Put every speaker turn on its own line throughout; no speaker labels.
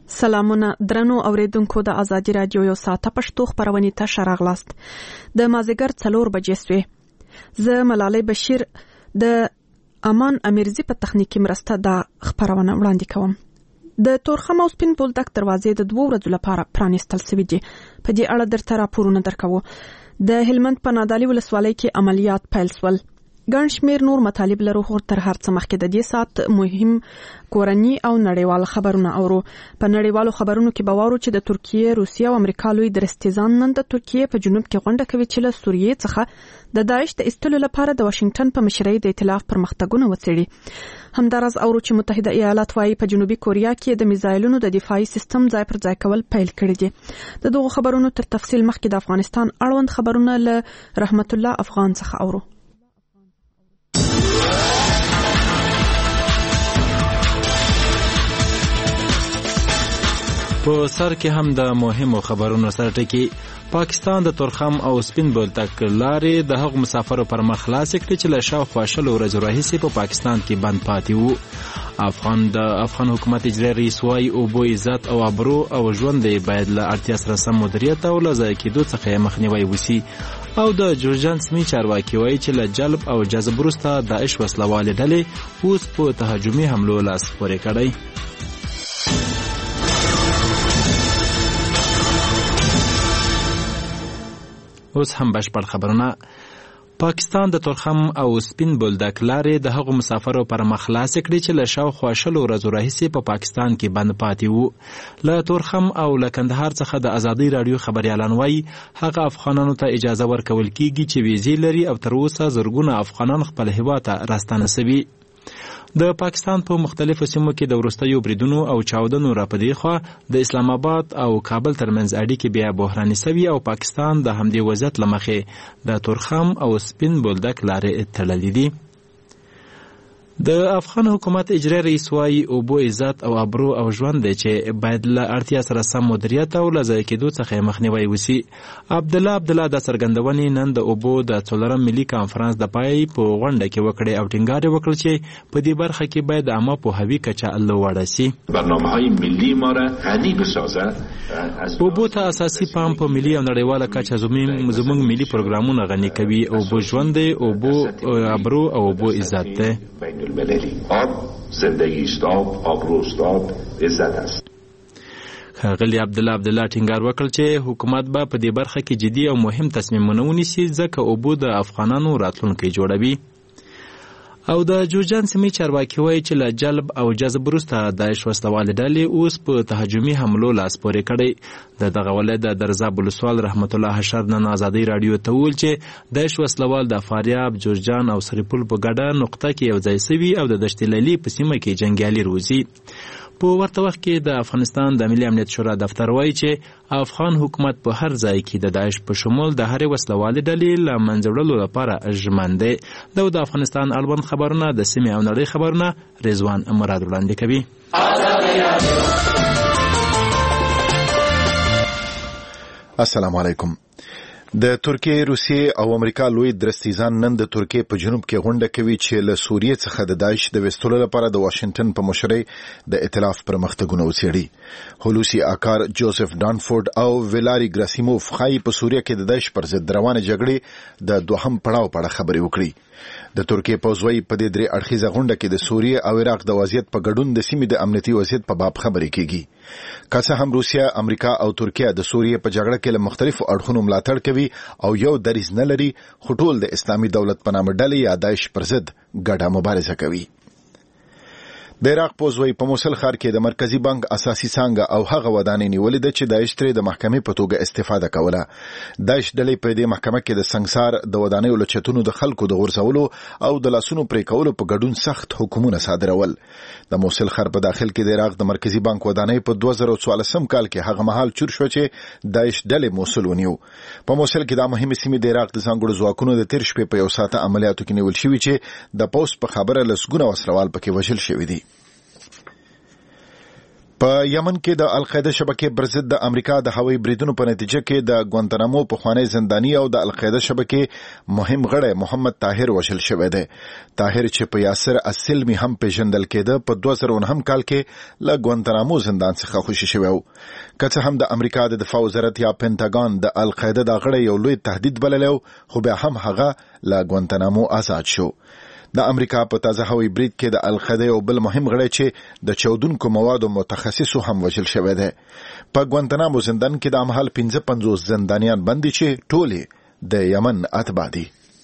سلامونه درنو اوریدونکو د ازادي رادیو یو ساعته پښتو خبرونه ته شراغلاست د مازیګر 4 بجې سوې زه ملالۍ بشیر د امان امیرزی په تخنیکی مرسته د خبرونه وړاندې کوم. د تورخم او سپین بولدک دروازې د 2 ورځې لپاره پرانیستل شوې دي. په دې اړه درته راپورونه درکوو. د هلمند په نادالي ولسوالۍ کې عملیات پیل شول. ګڼ شمېر نور مطالب لرو خو تر هر څه مخکې د دې ساعت مهم کورني او نړیوال خبرونه اورو. په نړیوالو خبرونو کې به واورو چې د ترکیه، روسیه او امریکا لوی درستیزان نن د ترکیه په جنوب کې غونډه کوي چې له سوریې څخه د داعش د ایستلو لپاره د واشنگټن په مشرۍ د ائتلاف پرمختګونه وڅېړي. همداراز اورو چې متحده ایالات وايي په جنوبي کوریا کې د میزایلونو د دفاعي سیستم ځای پر ځای کول پیل کړي دي. د دغو خبرونو تر تفصیل مخکې د افغانستان اړوند خبرونه له رحمت الله افغان څخه اورو.
په سر کې هم د مهمو خبرونو سره ټکی. پاکستان د تورخم او سپین بولدک لارې د هغو مسافرو پر مخ خلاصې کړې چې له شاوخوا 20 ورځو راهیسې په پاکستان کې بند پاتې وو. د افغان حکومت اجرایي رئیس وايي اوبو عزت او ابرو او ژوند باید له اړتیا سره سم مدیریت او له ضایع کېدو څخه مخنیوی وشي. او د جورجان سمي چارواکي وايي چې له جلب او جذب وروسته داعش وسلوالې ډلې اوس په تهاجمي حملو لاس پورې کړی. اوس هم بشپړ خبرونه. پاکستان د تورخم او سپین بولدک لارې د هغو مسافرو پر مخ خلاصې کړې چې له شاوخوا 20 ورځو راهیسې په پاکستان کې بند پاتې وو. له تورخم او له کندهار څخه د ازادي رادیو خبريالان وايي هغه افغانانو ته اجازه ورکول کیږي چې ویزې لري او تر اوسه زرګونه افغانان خپل هیواد ته راستانه شوي. د پاکستان په مختلفو سیمو کې د وروستیو بریدونو او چاودنو راپدې خوا د اسلام آباد او کابل ترمنځ اړیکې بیا بحراني سوي او پاکستان د همدې وضعیت له مخې د تورخم او سپین بولدک لارې تړلې دي. د افغان حکومت اجرایي رئیس وايي اوبو عزت او ابرو او ژوند دی چې باید له اړتیا سره سم مدیریت او له ضایع کېدو څخه مخنیوی وشي. عبدالله د څرګندونې نن د اوبو د 4 ملي کانفرنس د پای په غونډه کې وکړې او ټینګار وکړ چې په دې برخه کې باید عامه پوهاوی کچه لوړه شي.
برنامه‌های ملی ما را غنی بسازد.
اوبو ته اساسي پام په ملي او نړیواله کچه زموږ ملي پروګرامونه غني کوي. اوبو ژوند دی، اوبو ابرو او اوبو عزت دی.
المللی آب زندگی است، آب روست، آب عزت است.
ښاغلي عبدالله ټینګار وکړ چې حکومت به په دې برخه کې جدي او مهم تصمیمونه ونیسي ځکه اوبو د افغانانو راتلونکی جوړوي. او د جورجان سیمې چارواکي وایي چې له جلب او جذب وروسته داعش وسلوالې ډلې اوس په تهاجمي حملو لاس پورې کړی. د دغه ولایت د درزاب ولسوال رحمت الله حشر نن ازادي رادیو ته وویل چې داعش وسلوال د فاریاب، جورجان او سرپل په ګډه نقطه کې یو ځای سوي او د دشت لیلي په سیمه کې جنګیالي روزي. په ورته وخت کې د افغانستان د ملي امنیت شورا دفتر وایي چې افغان حکومت په هر ځای کې د داعش په شمول د هرې وسلوالې ډلې له منځه وړلو لپاره ژمن دی. د افغانستان اړوند خبرونه د سیمې او نړۍ خبرونه رضوان مراد وړاندې کوي.
السلام علیکم. د ترکیه، روسیې او امریکا لوی درستیزان نن د ترکیه په جنوب کې غونډه کوي چې له سوریې څخه د داعش د وستلو لپاره د واشنگټن په مشرۍ د ائتلاف پرمختګونه وڅېړي. هولوسی آکار، جوزف دانفورد او ویلاری ګراسیموف خای په سوریه کې د داعش پر ضد روانه جګړې د دوهم پړاو په اړه خبرې وکړي. د ترکیه پوځوي په دې 3 اړخیزه غونډه کې د سوریې او عراق د وضعیت په ګډون د سیمې د امنیتي وضعیت په باب خبرې کیږي. که څه هم روسیه، امریکا او ترکیه د سوریې په جګړه کې له مختلفو اړخونو ملاتړ کوي او یو دریځ نه لري، خو ټول د اسلامي دولت په نامه ډلې یا داعش پر ضد ګډه مبارزه کوي. د عراق پوځوي په موصل ښار کې د مرکزی بانک اساسي څانګه او هغه ودانې نیولې ده چې داعش ترې د محکمې په توګه استفاده کوله. داعش ډلې په دې محکمه کې د سنگسار، د ودانیو له چتونو د خلکو د غورځولو او د لاسونو پرې کولو په ګډون سخت حکمونه صادرول. د موصل ښار په داخل کې د عراق د مرکزی بانک ودانۍ په 2014 کال کې هغه مهال چور شو چې داعش ډلې موصل ونیو. په موصل کې د مهمې سیمې د عراق د ځانګړو ځواکونو د تیر شپې په یو ساعته عملیاتو کې نیول شوي چې د پوست په خبره لسګونه وسلوال پکې وژل شوي دي. په یمن کې د القاعده شبکې پر ضد د امریکا د هوایي بریدونو په نتیجه کې د ګوانتانامو پخوانی زنداني او د القاعده شبکې مهم غړی محمد طاهر وژل شوی دی. طاهر چې په یاسر السلمي هم پیژندل کېده په 2009 کال کې له ګوانتانامو زندان څخه خوشي شوی و. که څه هم د امریکا د دفاع وزارت یا پینټاګان د القاعده د غړی یو لوی تهدید بللی خو بیا هم هغه له ګوانتانامو آزاد شو. د امریکا په تازه هوایي برید کې د القاعده یو بل مهم غړی چې د چاودونکو موادو متخصصو هم وژل شوی دی. په ګوانتانامو زندان کې د امهال 55 زندانیان بندي چې ټولې د یمن اتباع دي.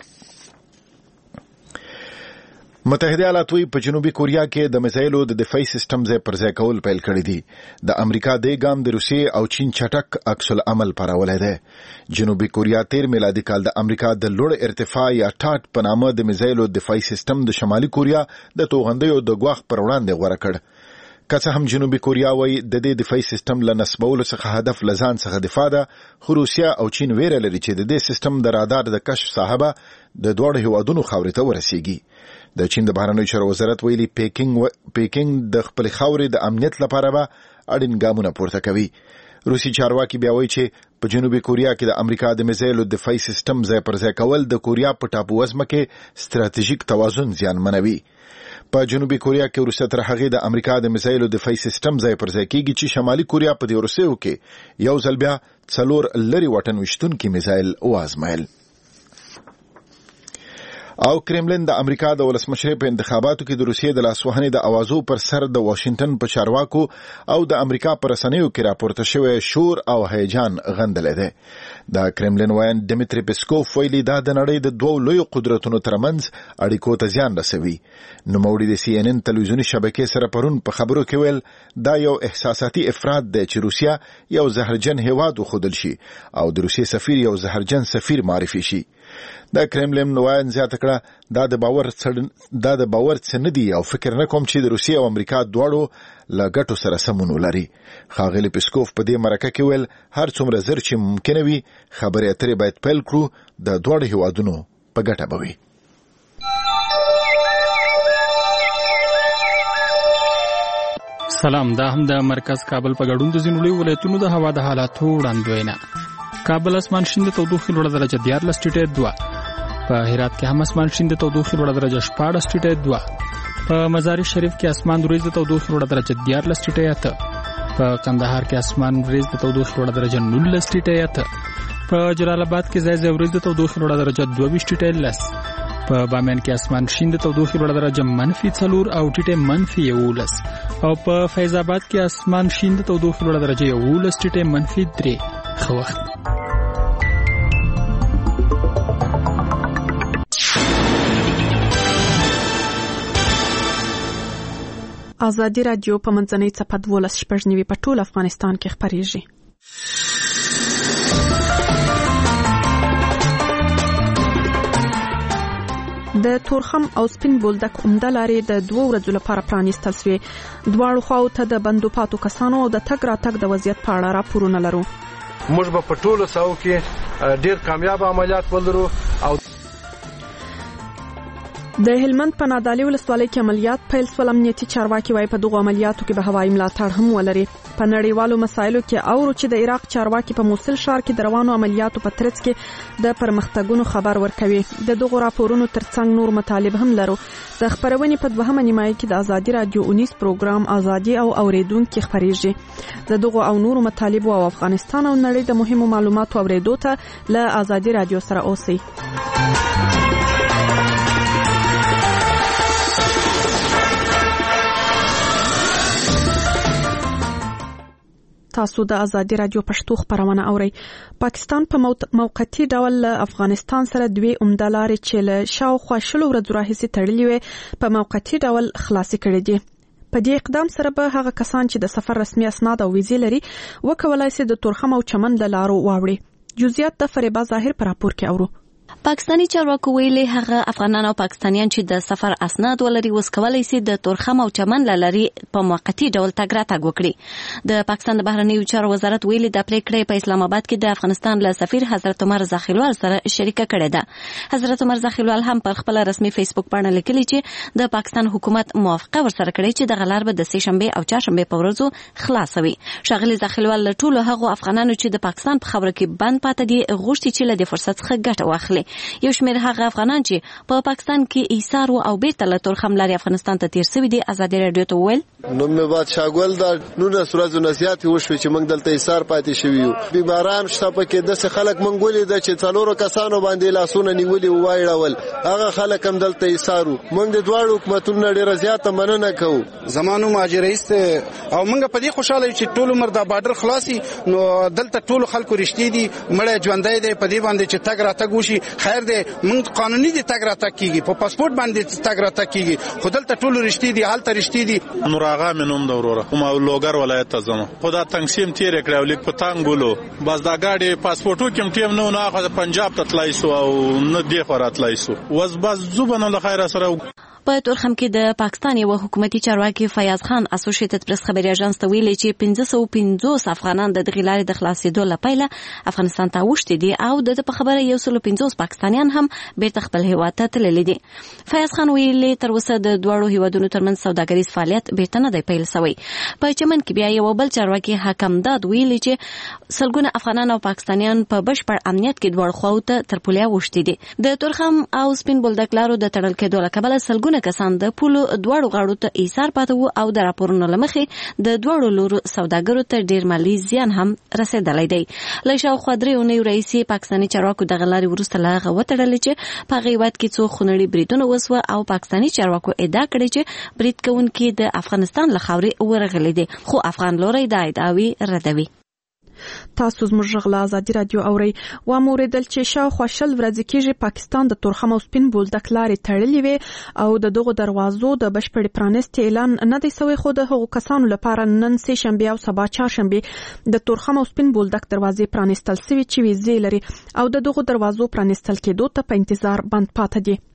متحده ایالات په جنوبي کوریا کې د میزایلو د دفاعي سیستم ځای پر ځای کول پیل کړی دي. د امریکا د ګام د روسیې او چین چټک عکس العمل پراولای دی. جنوبي کوریا 13 میلادي کال د امریکا د لوړ ارتفاع یا ټاټ په نامه د میزایلو دفاعي سیستم د شمالي کوریا د توغندیو د ګواښ پر وړاندې غوړه کړ. که څه هم جنوبي کوریا وایي د دې دفاعي سیستم له نصبولو څخه هدف لزان څخه دفاع ده، خو روسیا او چین ویره لري چې د دې سیستم د رادار د کشف صاحبه د دوړ هیوادونو خاورې ته ورسیږي. د چین د بهرنیو چارو وزارت ویلي پیکینګ د خپل خاورې د امنیت لپاره به اړین ګامونه پورته کوي. روسي چارواکي بیا وایي چې په جنوبي کوریا کې د امریکا د میزایلو دفاعي سیستم ځای پر ځای کول د کوریا په ټاپو وزمه کې ستراتیژیک توازن زیانمنوي. په جنوبي کوریا کې روسیه تر هغې د امریکا د میزایلو دفاعي سیستم ځای پر ځای کیږي چې شمالي کوریا په دې وروستیو کې یو ځل بیا 4 لري واټن وشتونکي میزایل وازمایل. او کرملین د امریکا د ولسمشر په انتخاباتو کې د روسیې د لاسوهنې د اوازو پر سر د واشنگټن په چارواکو او د امریکا پر رسنیو کې راپورته شوی شور او هیجان غندلی دی. د کرملین وایي دمیتری پیسکوف ویلي دا د نړۍ د دوو لویو قدرتونو ترمنځ اړیکو ته زیان رسوي. نوموړي د CNN تلویزیوني شبکې سره پرون په خبرو کې ویل دا یو احساساتي افراط دی چې روسیا یو زهرجن هیواد وښودل شي او د روسیې سفیر یو زهرجن سفیر معرفي شي. د کرملین نوایان زیاته کړه دا د باور څه نه دی او فکر نه کوم چې د روسیې او امریکا دواړو له ګټو سره سمون ولري. ښاغلي پیسکوف په دې مرکه کې ویل هر څومره زر چې ممکنه وي خبرې اترې باید پیل کړو، د دواړو هیوادونو په ګټه به وي.
سلام، دا هم د مرکز کابل په ګډون د ځینو لویو ولایتونو د هوا د حالاتو وړاندوینه. کابل اسمان شین د تودوخې لوړه درجه 14.2، په هرات کې هم اسمان شین د تودوخې لوړه درجه 14.2، په مزار شریف کې اسمان وریځ د تودوخې لوړه درجه 14.8، په قندهار کې اسمان وریځ د تودوخې لوړه درجه 19.8، په جلال آباد کې ځای ځای وریځ د تودوخې لوړه درجه 22.10، په بامیان کې اسمان شین د تودوخې لوړه درجه -4 او ټیټه -11، او په فیض آباد کې اسمان شین د تودوخې لوړه درجه 11 -3. خو وخت
ازادي رادیو په منځنۍ څپه 12 په ټول افغانستان کې خپریږي. د تورخم او سپین بولدک عمده لارې د 2 ورځو لپاره پرانیستل شوې. دواړو خواو ته د بندو پاتو کسانو او د تګ راتګ د وضعیت په اړه راپورونه لرو.
موږ به په ټولو ساحو کې ډېر کامیاب عملیات ولرو. او
د هلمند په نادعلي ولسوالۍ کې عملیات پیل شول. امنیتي چارواکي وايي په دغو عملیاتو کې به هوایي ملاتړ هم ولري. په نړیوالو مسایلو کې اورو چې د عراق چارواکي په موصل ښار کې د روانو عملیاتو په ترڅ کې د پرمختګونو خبر ورکوي. د دغو راپورونو ترڅنګ نور مطالب هم لرو. د خبرونې په 2مه نیمایي کې د ازادي رادیو 19 پروګرام ازادي او اوریدونکو خبريږي. د دغو او نور مطالب او افغانستان او نړۍ د مهمو معلوماتو اوریدو ته له ازادي رادیو سره اوسئ. تاسو د ازادي رادیو پښتو خبرونه اورئ. پاکستان په موقتی ډول افغانستان سره 2 عمده لارې چې له شاوخوا 20 ورځې راهیسې تړلې وي په موقتی ډول خلاصې کړې دي. په دې اقدام سره به هغه کسان چې د سفر رسمي اسناد او ویزې لري وکولای شي د تورخم او چمن له لارو واوړي. جزئیات د فریبا ظاهر پر راپور کې اورو.
پاکستاني چارواکو ویلي هغه افغانان او پاکستانیان چې د سفر اسناد ولري اوس کولی شي د تورخم او چمن له لارې په موقتي ډول تګ راتګ وکړي. د پاکستان د بهرنیو چارو وزارت ویلي د پریکړې په اسلام آباد کې د افغانستان له سفیر حضرت عمر زاخیلوال سره شریکه کړې ده. حضرت عمر زاخیلوال هم پر خپل رسمي فیسبوک باندې لیکلي چې د پاکستان حکومت موافقه ورسره کړې چې د غلار به د سه شنبه او چهارشنبه په ورځو خلاصوي. شاغلي زاخیلوال له ټولو هغو افغانانو چې د پاکستان په خبره کې بند پاتې دي غوښتي چې له دې فرصت څخه ګټه واخلي. یو شمېر هغه افغانان چې په پاکستان کې ایثار او بیرته له تورخم لارې افغانستان ته تیر شوي دي ازادي رادیو ته وویل
نو مې بعد شاګول دا نونه سورازو نصيحت وشوي چې موږ دلته ایثار پاتې شوي یو. بیماران شته پکې د خلک منګولې د چې څلورو کسانو باندې لاسونه نیولي وایړول هغه خلک هم دلته ایثارو. موږ د دواړو حکومتونو ډېر زیاته مننه کوو.
زمانو ماجرایست او موږ په دې خوشاله یو چې ټول عمر دا بارډر خلاصي نو دلته ټول خلکو رښتې دي مړه ژوندۍ دی په دې باندې چې تګ راتګ وشي خیر دی. موږ قانوني دي تګ راتګ کیږي په پاسپورت باندې تګ راتګ کیږي خو دلته ټول رښتې دي حالت رښتې دي.
نور آغا منوم د وروره کوم لوګر ولایت ته ځم خدا تنګسیم تیر کړو لیک په تانګولو بس دا گاډي پاسپورتو کوم ټیم نو نه پنجاب ته تلای سو او نه دی خورات لای سو وز بس زوبنه له خیر سره.
په تورخم کې د پاکستان یو حکومتي چارواکي فیاض خان اسوسییټډ پریس خبري اژانس ته ویلي چې 550 افغانان د دغې لارې د خلاصېدو لپاره افغانستان ته وشتي دي او د په خبره 150 پاکستانیان هم بیرته خپل هیواد ته تللي دي. فیاض خان ویلي تر اوسه د دوړو هیوادونو ترمنځ سوداګریز فعالیت بیرته نه دی پیل شوی. په چمن کې بیا یو بل چارواکي حکم داد ویلي چې سلګونه افغانان او پاکستانیان په بشپړ امنیت کې دوړ خواو ته تر پولیا وشتي دي. د تورخم او سپین بولدک لارو د تړل کېدو له کبله سلګونه کسان د پولو دواړو غاړو ته ایثار پاتې وو او د راپورونو له مخې د دواړو لورو سوداګرو ته ډیر مالي زیان هم رسېدلی دی. له شاوخوا 3 اونیو راهیسې پاکستاني چارواکو دغه لارې وروسته له هغه وتړلې چې په هغه هېواد کې څو خونړي بریدونه وسوه او پاکستاني چارواکو ادعا کړې چې برید کوونکي د افغانستان له خاورې ورغلي دي خو افغان لوری دا ادعاوې ردوي.
تاسو زموږ غږ له ازادي رادیو اورئ. واوریدل چې شاوخوا 20 ورځې کېږي پاکستان د تورخم او سپین بولدک لارې تړلې وي او د دغو دروازو د بشپړ پرانیستي اعلان نه دی شوی خو د هغو کسانو لپاره نن سه شنبه او سبا چهارشنبه د تورخم او سپین بولدک دروازې پرانیستل شوي چې ویزې لري او د دغو دروازو پرانیستل کېدو ته په انتظار بند پاتې دي.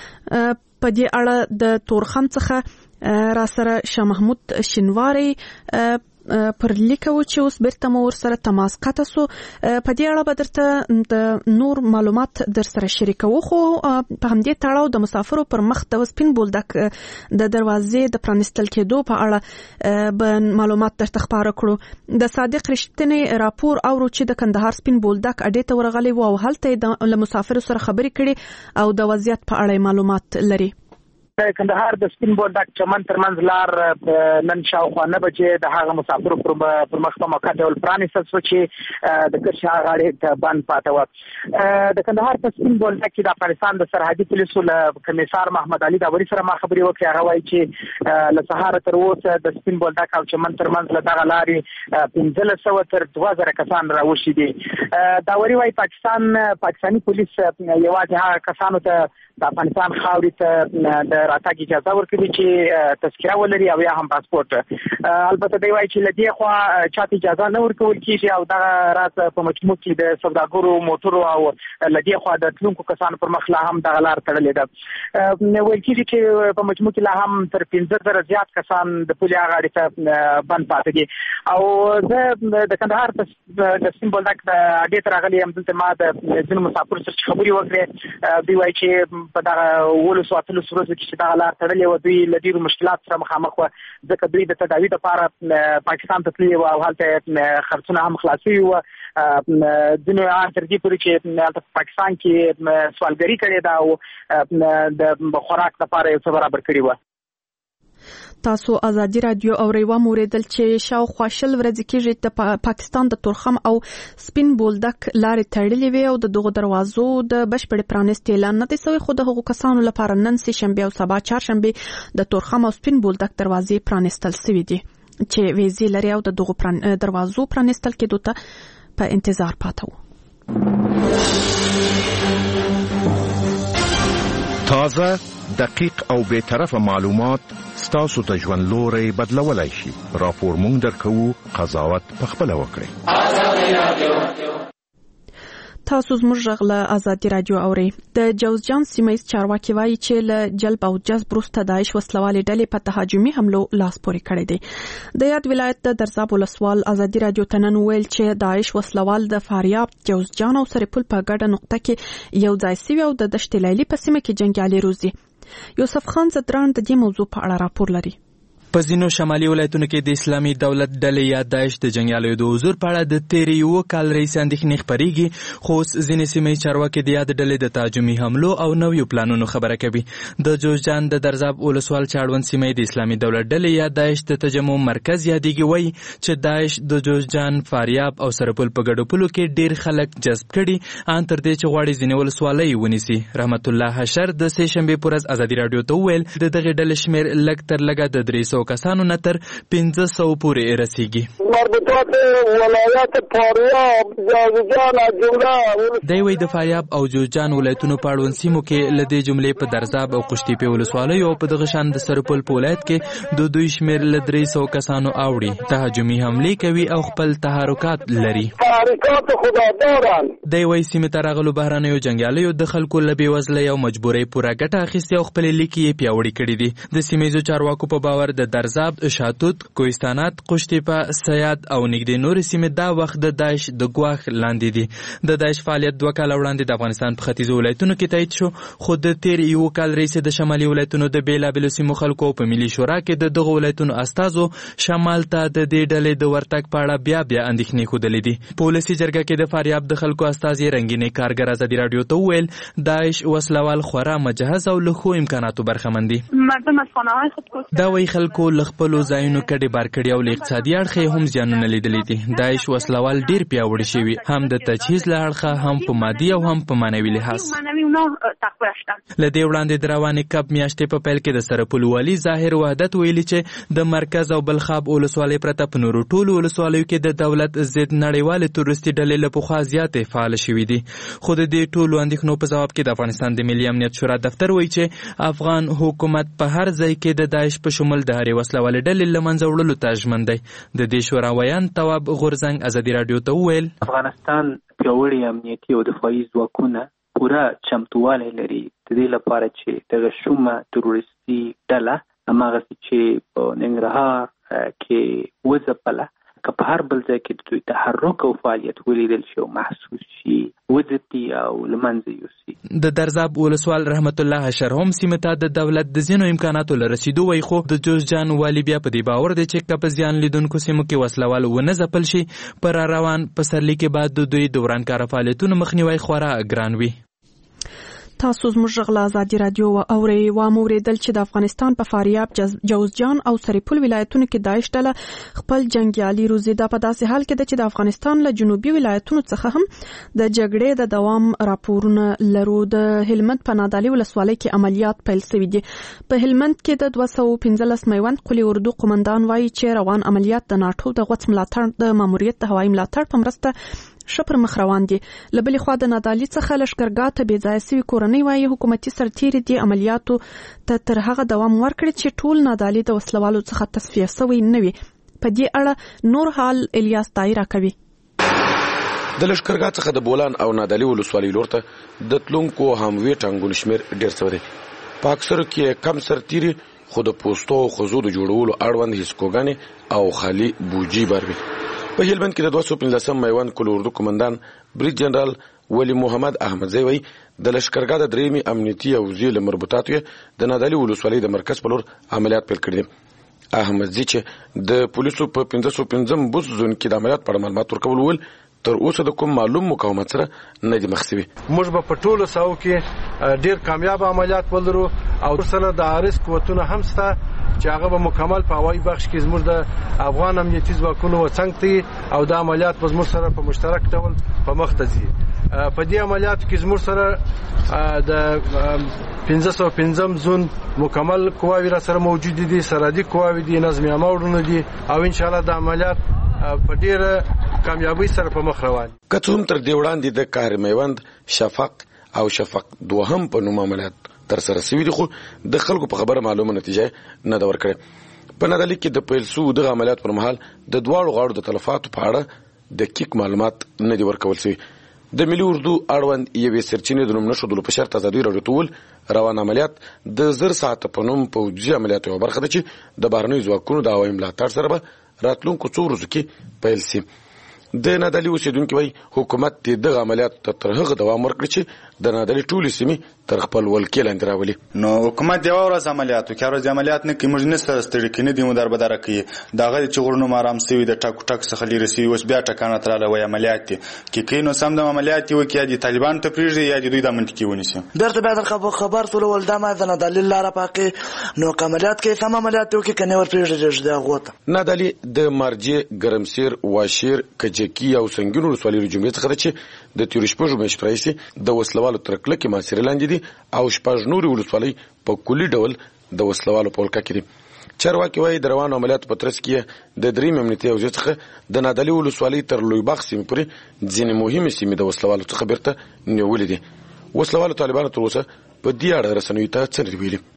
په دې اړه د تورخم څخه را سره شاه محمود شینواری پر لیکو چې اوس بیرته مو ورسره تماس قطع سو. په دې اړه به درته د نور معلومات در سره شریکو خو په همدې تړاو د مسافرو پر مخ د سپین بولدک د دروازې د پرانیستل کېدو په اړه به معلومات درته خپاره کړو. د صادق رښتینی راپور اورو چې د کندهار سپین بولدک اډې ته ورغلی و او هلته د مسافرو سره خبرې کړي او د وضعیت په اړه معلومات لري.
کندهار د سپین بولدک چمن ترمنځ لار نن شاوخوا 9 بجې د هغه مسافرو پر مخ په موقع ډول پرانیستل شو چې د کرشا غاړې ته بند پاتې و. د کندهار په سپین بولدک کې د افغانستان د سرحدي پولیسو له کمیسار محمد علي داوري سره ما خبرې وکړې. هغه وایي چې له سهار تر اوسه د سپین بولدک او چمن ترمنځ له دغه لارې 1500 تر 2000 کسان راوښتي دي. داوري وایي پاکستاني پولیس یوازې هغه کسانو ته د افغانستان خاورې ته د راتګ اجازه ورکوي چې تذکره ولري او یا هم پاسپورت. البته دی وایي چې له دې خوا چاته اجازه نه ورکول کېږي او دغه راز په مجموع کې د سوداګرو موټرو او له دې خوا د تلونکو کسانو پر مخ لا هم دغه لار تړلې ده. ویل کېږي چې په مجموع کې لا هم تر 15,000 زیات کسان د پولې غاړې ته بند پاتې دي. او زه د کندهار د سپین بولدک د اډې ته راغلی یم. دلته ما د ځینو مسافرو سره خبرې وکړې. دوی وایي چې په دغه 18 ورځو کې چې دغه لار تړلې وه دوی له ډېرو مشکلات سره مخامخ وه ځکه دوی د تداوي لپاره پاکستان ته تللي وه او هلته خرڅونه هم خلاص شوي وه. ځینو تر دې پورې چې هلته په پاکستان کې سوالګري کړې ده او د خوراک لپاره یو څه برابر کړي وه.
تاسو ازادي رادیو او ریوا موریدل چې شاوخوا 20 ورځې کېږي د پاکستان د تورخم او سپین بولدک لارې تړلې وي او د دغو دروازو د بشپړ پرانیستي اعلان نه دی شوی خو د هغو کسانو لپاره نن سه شنبه او سبا چهارشنبه د تورخم او سپین بولدک دروازې پرانیستل شوي دي چې ویزې لري او د دغو دروازو پرانیستل کېدو ته په انتظار پاتې وو.
تازه دقیق او بے طرفه معلومات ستاسو ته ژوند لوري بدلولای شي. راپور مونږ درکو، قضاوت په خپل وکړئ.
تاسو زموږ غږ له آزادي رادیو اورئ. د جوزجان سیمه ییز چارواکي وایي چې له جلب او جذب وروسته داعش وسلوالې ډلې په تهاجمي حملو لاس پورې کړی دی. د یاد ولایت د درزاب ولسوال آزادي رادیو ته نن وویل چې داعش وسلوال د فاریاب، جوزجان او سرپل په ګډه نقطه کې یو ځای سوي او د دشت لیلي په سیمه کې جنګیالي روزي. یوسف خان زدران د دې موضوع په اړه راپور لري.
په ځینو شمالي ولایتونو کې د اسلامي دولت ډلې یا داعش د جنګیالیو د حضور په اړه د تېرې یوه کال راهیسې اندېښنې خپرېږي، خو اوس ځینې سیمه ییز چارواکي د یاد ډلې د تهاجمي حملو او نویو پلانونو خبره کوي. د جوزجان د درزاب ولسوال چې اړوند سیمه یې د اسلامي دولت ډلې یا داعش د تجمع مرکز یادېږي، وایي چې داعش د جوزجان، فاریاب او سرپل په ګډو پولو کې ډېر خلک جذب کړي، ان تر دې چې غواړي ځینې ولسوالۍ ونیسي. رحمت الله حشر د سې شنبې پر ورځ ازادي راډیو ته وویل د دغې ډلې شمېر لږ تر لږه د 300 کسانو نه تر 500 پورې رسیږي. دی وایي د فاریاب او جوزجان ولایتونو په اړوند سیمو کې له دې جملې په درزاب او قشتي په ولسوالیو او په دغه شان د سرپل په ولایت کې د دوی شمېر له 300 کسانو اوړي، تهاجمي حملې کوي او خپل تحرکات لري. دی وایي سیمې ته راغلو بهرنیو جنګیالیو د خلکو له بېوزلۍ او مجبورۍ پوره ګټه اخیستې او خپلې لیکې یې پیاوړې کړي دي. د سیمه ییزو چارواکو په باور د درزاب، شاتوت، کوهستانات، قشتیپه، سیاد او نږدې نورې سیمې دا وخت د داعش د ګواښ لاندې دي. د داعش فعالیت 2 کاله وړاندې د افغانستان په ختیځو ولایتونو کې تایید شو، خو د تېر یو کال راهیسې د شمالي ولایتونو د بېلابېلو سیمو خلکو په ملي شورا کې د دغو ولایتونو استازو شمال ته د دې ډلې د ورتګ په اړه بیا اندېښنې ښودلې دي. په ولسي جرګه کې د فاریاب د خلکو استازي رنګینې کارګر ازادي راډیو ته وویل داعش وسلوال خورا مجهز او له ښو امکاناتو برخمن دي. دا وایي خلکو له خپلو ځایونو کډې بار کړي او له اقتصادي اړخه هم زیانونه لیدلي دي. داعش وسلوال ډیر پیاوړي شوي، هم د تجهیز له اړخه، هم په مادي او هم په معنوي لحاظ. له دې وړاندې د روانې کب میاشتې په پیل کې د سرپل والي ظاهر وحدت ویلي چې د مرکز او بلخاب ولسوالۍ پرته په نورو ټولو ولسوالیو کې د دولت ضد نړیوالې تروریستي ډلې له پخوا زیاتې فعاله شوي دي. خو د دې ټولو اندېښنو په ځواب کې د افغانستان د ملي امنیت شورا دفتر وایي چې افغان حکومت په هر ځای کې د داعش په شمول د هرې وسلوالې ډلې له منځه وړلو ته ژمن دی. د دې شورا ویان تواب غورزنګ ازادي راډیو ته وویل
افغانستان پیاوړي امنیتي او دفاعي ځواکونه پوره چمتووالی لري د دې لپاره چې دغه شومه تروریستي ډله هماغسې چې په ننګرهار کې وځپله که په هر بل ځای کې د دوی تحرک او فعالیت ولیدل شي او محسوس شي وځپي او له منځه یوسي.
د درزاب ولسوال رحمت الله حشر هم سیمې ته د دولت د ځینو امکاناتو له رسیدو وایي، خو د جوزجان والي بیا په دې باور دی چې که په زیان لیدونکو سیمو کې وسلوال ونه ځپل شي، په را روان پسرلي کې بعد د دوی د ورانکاره فعالیتونو مخنیوی خورا ګران وي.
تاسو زموږ غږ له آزادي راډیو اورئ. واوریدل چې د افغانستان په فاریاب، جوزجان او سرپل ولایتونو کې داعش ډله خپل جنګیالي روزي. دا په داسې حال کې ده چې د افغانستان له جنوبي ولایتونو څخه هم د جګړې د دوام راپورونه لرو. د هلمند په نادعلي ولسوالۍ کې عملیات پیل شوي دي. په هلمند کې د 215 میوند قلي اردو قومندان وایي چې روان عملیات د ناټو د غوڅ ملاتړ د ماموریت د هوایي ملاتړ په مرسته ښه پر مخ روان دي. له بلې خوا د نادعلي څخه لښکرګاه ته بې ځایه سوي کورنۍ وایي حکومتي سرتېري دې عملیاتو ته تر هغه دوام ورکړي چې ټول نادعلي د وسلوالو څخه تصفیه سوی نه وي. په دې اړه نور حال الیاس طاهر راکوي.
د لښکرګاه څخه د بولان او نادعلي ولسوالۍ لور ته د تلونکو هموي ټانګونو شمېر ډېر سوی دی. په اکثرو کې کم سرتېري خو د پوستو او خزو د جوړولو اړوند هیڅکوګانې او خالي بوجي بار وي. په هلمند کې د 215 میوند قلي اردو قومندان بریج جنرال ولی محمد احمدزی وایي د لښکرګاه د درېیمې امنیتي حوزې له مربوطاتو یې د نادعلي ولسوالۍ د مرکز په لور عملیات پیل کړي دي. احمدزی چې د پولیسو په 515 بوس زون کې د عملیات په اړه معلومات ورکول ول تر اوسه د کوم معلوم مقاومت سره نه دي مخ شوي.
موږ به په ټولو ساحو کې ډېر کامیاب عملیات ولرو او سره د عارض قوتونه هم شته چې هغه به مکمل په هوایي بخش کې زموږ د افغان امنیتي ځواکونو وڅنګ ته او د عملیات په زموږ سره په مشترک ډول په مخ ته ځي. په دې عملیاتو کې زموږ سره د 515 زون مکمل قواوی را سره موجود دي، سرحدي قواوی دي، نظم عامه وروڼه دي او ان شاء الله د عملیات په ډیره کامیابی سره په مخ روان.
که څه هم تر دې وړاندې د کار میوند، شفق او شفق دوهم په نوم عملیات تر سره شوي دي، خو د خلکو په خبره معلومه نتیجه نه ده ورکړې. په نادعلي کې د پیل شوو دغه عملیات پر مهال د دواړو غاړو د تلفاتو په اړه دقیق معلومات نه دي ورکول شوي. د ملي اردو اړوند یوې سرچینې د نوم نښودلو په شرط ازادي راډیو ته وویل روان عملیات د 1000 ساعته په نوم پوځي عملیاتو یوه برخه ده چې د بهرنیو ځواکونو د هوایي ملاتړ سره به راتلونکو څو ورځو کې پیل سي. د نادعلي اوسیدونکي وایي حکومت دغه عملیاتو ته تر هغه دوام ورکړي چې د نادعلي ټولې سیمې تر خپل ولکې لاندې راولي.
نو حکومت یوه ورځ عملیات وکړي، هره ورځ عملیات نه کوي، موږ نه سره ستړي کوي، نه دې مو دربدره کوي. د هغه چې غرونه آرام سوي د ټاکو ټاک څخه لرې سوي، اوس بیا ټکانه تراله وایي عملیات دي کې کوي. نو سم د عملیات دي وکړي، یا دې طالبان ته پرېږدي یا دې دوی د منطقې ونیسي.
درته بیا د خبر سولول دا ما د نادعلي لاره پاکې نو عملیات کوي، سم عملیات وکړي که نه ور پرېږدي د هغو ته.
نادعلي د مارجې، ګرمسیر، واشیر، کجکي او سنګین ولسوالۍ له جملې څخه ده چې د تېرو شپږو میاشتو راهیسې د وسلوالو تر کلکې محاصرې لاندې دي او 6 نورې ولسوالۍ په کلي ډول د وسلوالو په ولکه کې دي. چارواکي وایي د روانو عملیاتو په ترڅ کې د درېیم امنیتي حوزې څخه د نادعلي ولسوالۍ تر لویباغ سیمې پورې ځینې مهمې سیمې د وسلوالو څخه بیرته نیولې دي. وسلوالو طالبانو تر اوسه په دې اړه رسنیو ته څه نه ویلي.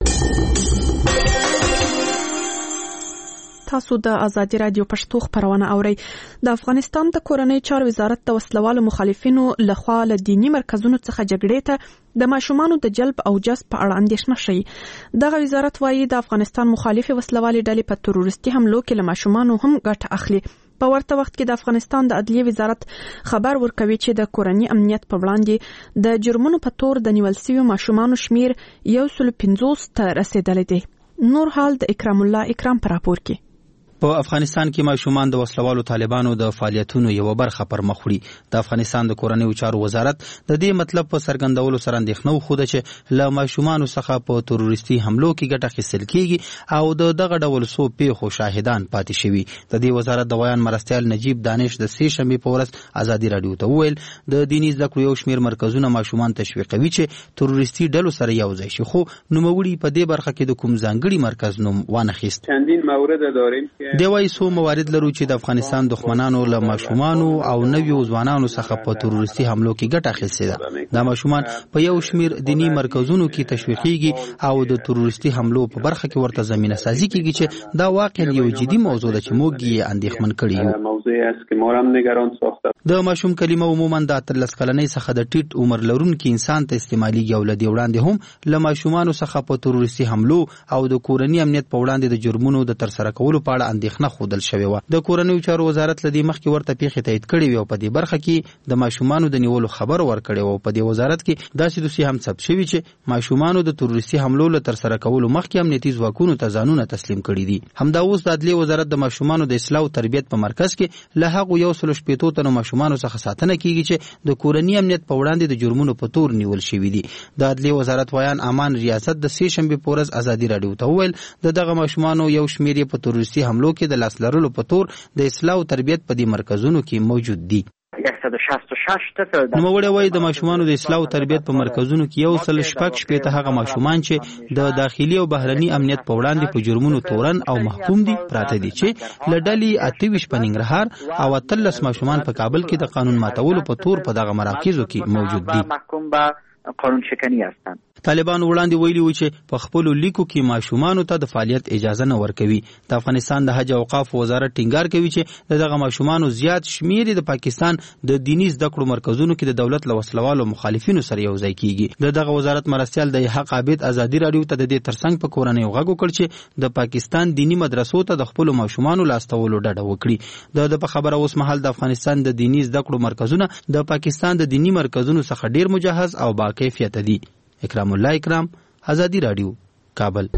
تاسو د ازادي رادیو پښتو خبرونه اورئ. د افغانستان د کورنۍ چارو وزارت د وسلوالو مخالفینو لخوا له دینی مرکزونو څخه جګړې ته د ماشومانو د جلب او جذب په اړه اندېښنه ښیي. دغه وزارت وایي د افغانستان مخالفې وسلوالې ډلې په تروریستي حملو کې له ماشومانو هم ګټه اخلي. په ورته وخت کې د افغانستان د عدلیې وزارت خبر ورکوي چې د کورنۍ امنیت په وړاندې د جرمونو په تور د نیول شویو ماشومانو شمیر 150 ته رسیدلی دی. نور حال د اکرام الله اکرام پر راپور کې.
په افغانستان کې ماشومان د وسلوالو طالبانو د فعالیتونو یو برخه پر مخ وړي. د افغانستان د کورنیو چارو وزارت د دې مطلب په څرګندولو سره اندېښنه وښوده چې له ماشومانو څخه په تروریستي حملو کې ګټه اخیستل کیږي او د دغه ډول څو پیښو شاهدان پاتې شوي. د دې وزارت د بیان مرستیال نجیب دانش د سې شنبې په ورځ ازادي راډیو ته وویل د دیني زده کړو یو شمېر مرکزونه ماشومان تشویقوي چې تروریستي ډلو سره یو ځای شي، خو نوموړي په دې برخه کې د کوم ځانګړي مرکز نوم وانخیست.
چندین مورد داریم
دی وایي څو موارد لرو چې د افغانستان دښمنانو له ماشومانو او نویو ځوانانو څخه په تروریستي حملو کې ګټه اخیستې ده. دا ماشومان په یو شمېر دینی مرکزونو کې تشویقیږي او د تروریستي حملو په برخه کې ورته زمینه سازي کیږي چې دا واقعا یو جدي موضوع ده چې موږ یې اندېښمن کړي یو. د ماشوم کلمه عموما د 13 کلنۍ څخه د ټیټ عمر لرونکي انسان ته استعمالېږي او له دې وړاندې هم له ماشومانو څخه په تروریستي حملو او د کورني امنیت په وړاندې د جرمونو د ترسره کولو په اړه اندېښنه ښودل شوې وه. د کورنیو چارو وزارت له دې مخکې ورته پیښې تایید کړې وې او په دې برخه کې د ماشومانو د نیولو خبر ورکړی و. په دې وزارت کې داسې دوسیې هم ثبت شوي چې ماشومانو د تروریستي حملو له ترسره کولو مخکې امنیتي ځواکونو ته ځانونه تسلیم کړي دي. همدا اوس د عدلیې وزارت د ماشومانو د اصلاح او تربیت په مرکز کې له هغو 160 تنو ماشومانو څخه ساتنه کیږي چې د کورني امنیت په وړاندې د جرمونو په تور نیول شوي دي. د عدلیې وزارت ویان امان ریاست د سې شنبې په ورځ ازادي راډیو ته وویل د دغه ماشومانو یو شمېر یې په تروریستي حملو کې د لاس لرلو په تور د اصلاح او تربیت په دې مرکزونو کې موجود دي. نوموړی وایي د ماشومانو د اصلاح او تربیت په مرکزونو کې 166 هغه ماشومان چې د داخلي او بهرني امنیت په وړاندې په جرمونو تورن او محکوم دي پراته دي چې له ډلې 28 په ننګرهار او 13 ماشومان په کابل کې د قانون ماتولو په تور په دغه مراکزو کې موجود دي.
قانون شکنی هستند.
طالبان وړاندې ویلي و چې په خپلو لیکو کې ماشومانو ته د فعالیت اجازه نه ورکوي. د افغانستان د حج او اوقاف وزارت ټینګار کوي چې دغه ماشومانو زیات شمیر د پاکستان د دینی زده کړو مرکزونو کې د دولت له وسلوالو مخالفینو سره یو ځای کیږي. دغه وزارت مرستیال د حق عابد ازادي راډیو ته د دې ترڅنګ په کورنۍ غږ وکړ چې د پاکستان دینی مدرسو ته د خپل ماشومانو لاستولو ډډه وکړي. د په خبره اوس مهال د افغانستان د دینی زده کړو مرکزونه د پاکستان د دینی مرکزونو څخه ډیر مجهز او با کیفیت دي. اکرام الله اکرام، ازادي راډیو، کابل.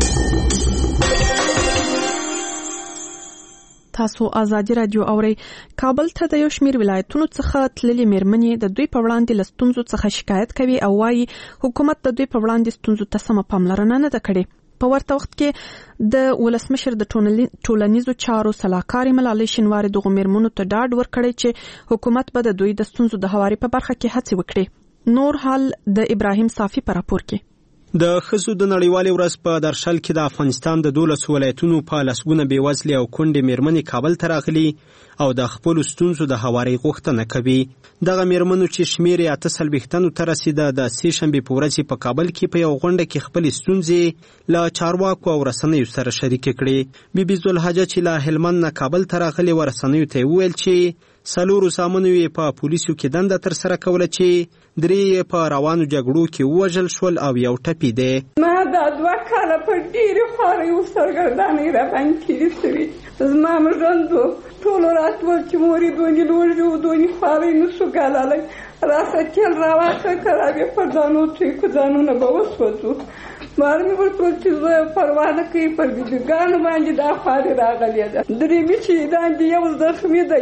تاسو ازادي راډیو اورئ. کابل ته د یو شمېر ولایتونو څخه تللي مېرمنې د دوی په وړاندې له ستونزو څخه شکایت کوي او وایي حکومت د دوی په وړاندې ستونزو ته سمه پاملرنه نه ده کړې. په ورته وخت کې د ولسمشر د ټولنیزو چارو سلاکارې ملالۍ شینواري دغو مېرمنو ته ډاډ ورکړی چې حکومت به د دوی د ستونزو د هواري په برخه کې هڅې وکړي. نور حال د ابراهیم صافي پر راپور کې.
د ښځو د نړیوالې ورځ په درشل کې د افغانستان د 12 ولایتونو په لسګونه بېوزلې او کونډې مېرمنې کابل ته راغلي او د خپلو ستونزو د هوارۍ غوښتنه کوي. دغه مېرمنو چې شمېر یې 48 ته رسیده د سې شنبې په ورځ په کابل کې په یو غونډه کې خپلې ستونزې له چارواکو او رسنیو سره شریکې کړې. بي بي زلحجه چې له هلمند نه کابل ته راغلې و رسنیو ته یې وویل چې 4 سامنو یې په پولیسو کې دنده ترسره کوله چې 3 یې په روانو جګړو کې ووژل شول او یو ټپي دی.
ما دا 2 کاله په ډېرې خوارۍ او سرګردانۍ راباندې تېرې شوي. زما مژوند ټولو راتلل چې مور یې دونې لوږې او دونې خوارۍ نه شو ګاللی. راسه تېل راواخله که رابې پر دانو څوکو ځانونه به وسوځو. مار مې ورته وویل چې زه پروا نه کوي پر بیبیګانو باندې دا خوارۍ راغلې ده. 3 مې چې داندې یو زخمي دی،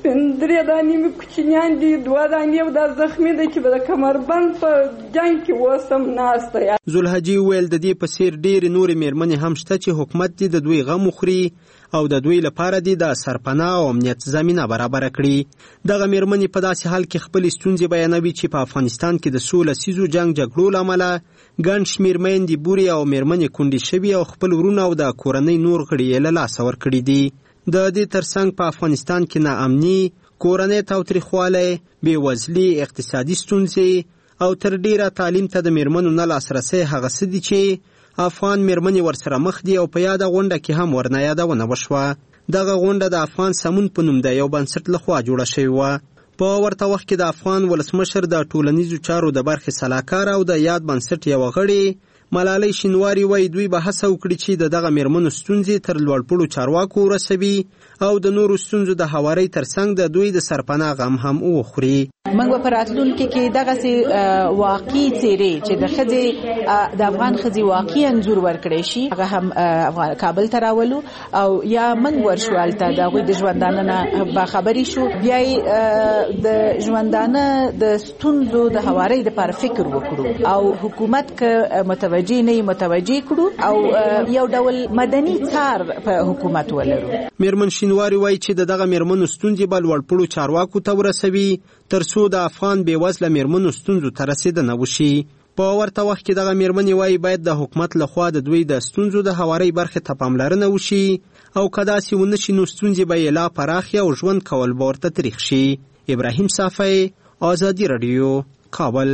3 دانې مې کوچنیان دي، 2 دانې یو دا زخمي دی چې د کمربند په جنګ کې اوسم ناسته یم.
زلحجي وویل د دې په څېر ډېرې نورې مېرمنې هم شته چې حکومت دې د دوی غم وخوري او د دوی لپاره دې د سرپناه او امنیت زمینه برابره کړي. دغه مېرمنې په داسې حال کې خپلې ستونزې بیانوي چې په افغانستان کې د څو لسیزو جګړو له امله ګڼ شمېر میندې بورې او مېرمنې کونډې شوي او خپل ورونه او د کورنۍ نور غړي یې له لاسه ورکړي دي. د دې ترڅنګ په افغانستان کې ناامني، کورنۍ تاوتریخوالی، بېوزلي، اقتصادي ستونزې او تر ډیره تعلیم ته د مېرمنو نه لاسرسی هغه څه دي چې افغان مېرمنې ورسره مخ دي او په یاده غونډه کې هم ورنه یادونه وشوه. دغه غونډه د افغان سمون په نوم د یو بنسټ لخوا جوړه شوې وه. په ورته وخت کې د افغان ولسمشر د ټولنیزو چارو د برخې سلاکار او د یاد بنسټ یوه غړې ملالۍ شینواري وایي دوی به هڅه وکړي چې د دغه مېرمنو ستونزې تر لوړپوړو چارواکو ورسوي او د نورو ستونزو د هوارۍ ترڅنګ د دوی د سرپناه غم هم وخوري.
موږ به په راتلونکي کې دغسې واقعي څېرې چې د ښځې د افغان ښځې واقعي انځور ورکړی شي هغه هم کابل ته راولو او یا موږ ورشو هلته د هغوی د ژوندانه نه باخبرې شو، بیا یې د ژوندانه د ستونزو د هوارۍ دپاره فکر وکړو او حکومت که متوجه نه متوجه کړو او یو ډول مدني څار په حکومت ولرو.
مېرمن شینواري وایي چې د دغه مېرمنو ستونزې به لوړپوړو چارواکو ته ورسوي تر څو د افغان بېوزله مېرمنو ستونزو ته رسېدنه وشي. په ورته وخت کې دغه مېرمنې وایي باید د حکومت لخوا د دوی د ستونزو د هوارۍ برخې ته پاملرنه وشي او که داسې ونه شي نو ستونزې به یې لا پراخې او ژوند کول به ورته تریخ شي. ابراهیم صافی، آزادي راډیو، کابل.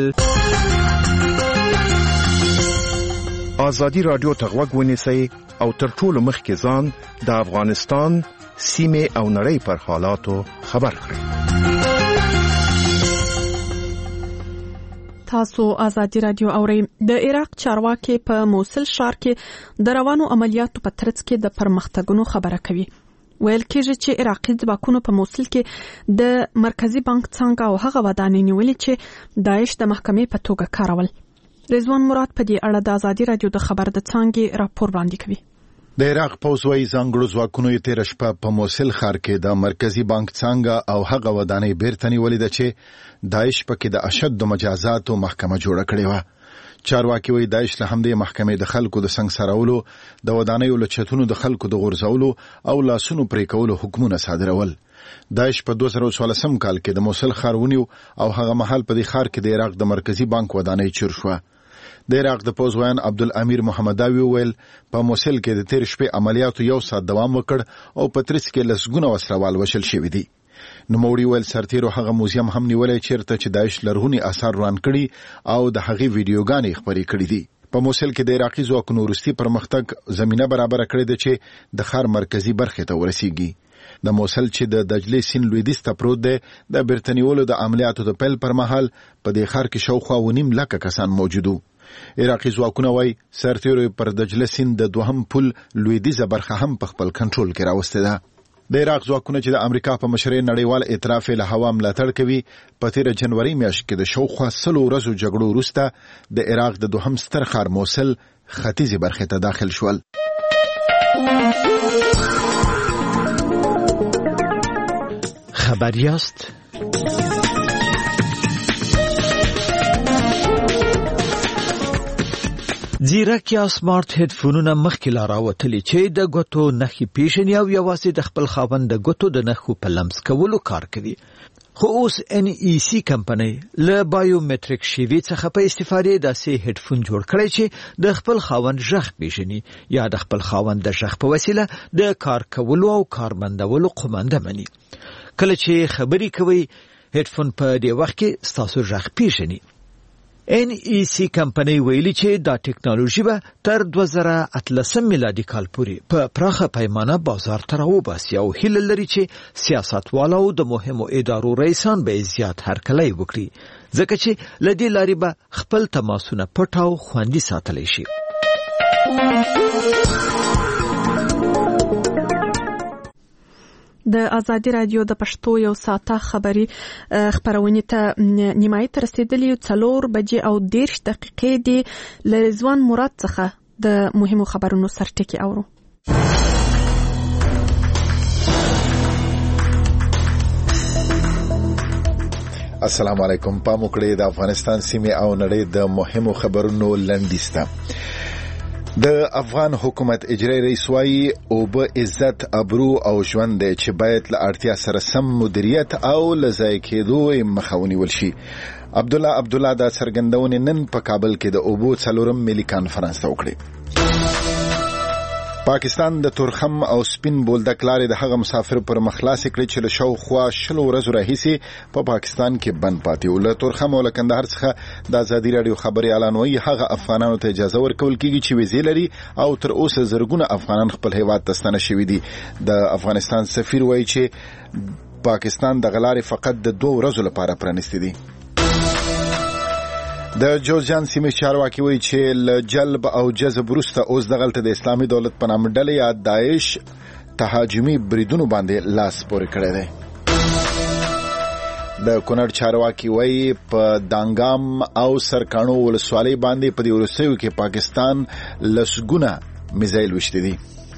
آزادي راډیو ته غوږ ونیسئ او تر ټولو مخکې ځان د افغانستان، سیمې او نړۍ پر حالاتو خبر کړئ.
تاسو آزادي راډیو اورئ. د عراق چارواکي په موصل ښار کې د روانو عملیاتو په ترڅ کې د پرمختګونو خبره کوي. ویل کېږي چې عراقي ځواکونو په موصل کې د مرکزی بانک څنګه او هغه ودانۍ نیولې چې داعش د محکمې په توګه کارول. رضوان مراد په دې اړه د آزادي راډیو د خبر د څانګې راپور وړاندې کوي.
د عراق پوځ وايي ځانګړو ځواکونو یې تېره شپه په موصل ښار کې د مرکزی بانک څانګه او هغه ودانۍ بیرته نیولې ده چې داعش پکې د اشد محکمه محکمه جوړه کړې وه. چارواکي وایي داعش له همدې محکمې د خلکو د سنګسارولو، د ودانیو له چتونو د خلکو د غورځولو او لاسونو پرې کولو حکمونه صادرول. داعش په 2014 کال کې د موصل ښار ونیو او هغه مهال په دې ښار کې د عراق د مرکزی بانک ودانۍ چور شوه. د عراق د پوځ ویان عبدالامیر محمداوي وویل په موصل کې د تیر شپې عملیاتو 1 ساعت دوام وکړ او په ترڅ کې لسګونه وسلوال وشل شوي دي. نوموړي ویل سرتیرو هغه موزیم هم نیولای چیرته چې داعش لرغوني آثار وران کړي او د هغې ویډیوګانې خپرې کړي دي. په موصل کې د عراقي ځواکونو وروستي پرمختګ زمینه برابره کړې ده چې د ښار مرکزی برخې ته ورسیږي. د موصل چې د دجلې سیند لویدیځ ته پروت دی د بیرته نیولو د عملیاتو د پیل پر مهال په دې ښار کې شاوخوا 9 لکه کسان موجود وو. عراقي ځواکونه وایي سرتیرو پر دجله سیند د 2 پل لویدیځه برخه هم په خپل کنټرول کې راوستې ده. د عراق ځواکونه چې د امریکا په مشرۍ نړیوال اعتراف له هوا ملاتړ کوي په تېره جنوري میاشت کې د شاوخوا 100 ورځو جګړو وروسته د عراق د 2 ستر ښار موصل ختیځې برخې ته داخل شول.
خبر یاست؟ ځیرک یا سمارټ هډفونونه مخکې لا راوتلي چې د ګوتو نښې پیژني او یوازې د خپل خاوند د ګوتو د نښو په لمس کولو کار کوي. خو اوس NEC کمپنۍ له بایومټریک شیوې څخه په استفادې داسې هډفون جوړ کړی چې د خپل خاوند غږ پیژني یا د خپل خاوند د غږ په وسیله د کار کولو او کارمندولو قومنده مني. کله چې خبرې کوي هډفون په دې وخت کې ستاسو غږ پیژني. NEC کمپنۍ ویلي چې دا ټیکنالوژي به تر 2013 میلادي کال پورې په پراخه پیمانه بازار ته راوباسي او هیله لري چې سیاستوالو د مهمو ادارو رئیسان به زیات هرکلی وکړي ځکه چې له دې لارې به خپل تماسونه پټ او خوندي ساتلی شي.
د ازادي رادیو د پښتو یو ساعته خبري خبرونه ته نیمایي تر رسیدلې 4 بجې او 10 دقیقې دی لرزوان مراد څخه د مهمو خبرونو سرټکی اورو.
السلام علیکم. پام وکړئ د افغانستان سیمه او نړۍ د مهمو خبرونو لنډیسته. د افغان حکومت اجرایی رئیس وايي او به عزت ابرو او ژوند چې باید له اړتیا سره سم مدیریت او لزای کېدو مخاوني ولشي. عبد الله د څرګندونې نن په کابل کې د اوبو 4 ملي کانفرنس ته وکړي. پاکستان د تورخم او سپین بولدک لارې د هغه مسافر پر مخلاص کړی چې له شاوخوا 10 ورځې راهیسي په پاکستان کې بند پاتې و. له تورخم او له کندهار څخه د ازادي رادیو خبري اعلانوي هغه افغانانو ته اجازه ورکول کیږي چې ویزې لري او تر اوسه زرګونه افغانان خپل هیواد ته ستنه شوي دي. د افغانستان سفیر وایي چې پاکستان د غلارې فقط د 2 ورځو لپاره پرانیستي دي. د جوزجان سیمه چارواکي وایي چې له جلب او جذب وروسته اوس دغلته د اسلامي دولت په نامه ډلې یا داعش تهاجمي بریدونو باندې لاس پورې کړی دی. د کونړ چارواکي وایي په دانګام او سرکانو ولسوالۍ باندې په دې وروستیو کې پاکستان لسګونه میزایل وشتي دي.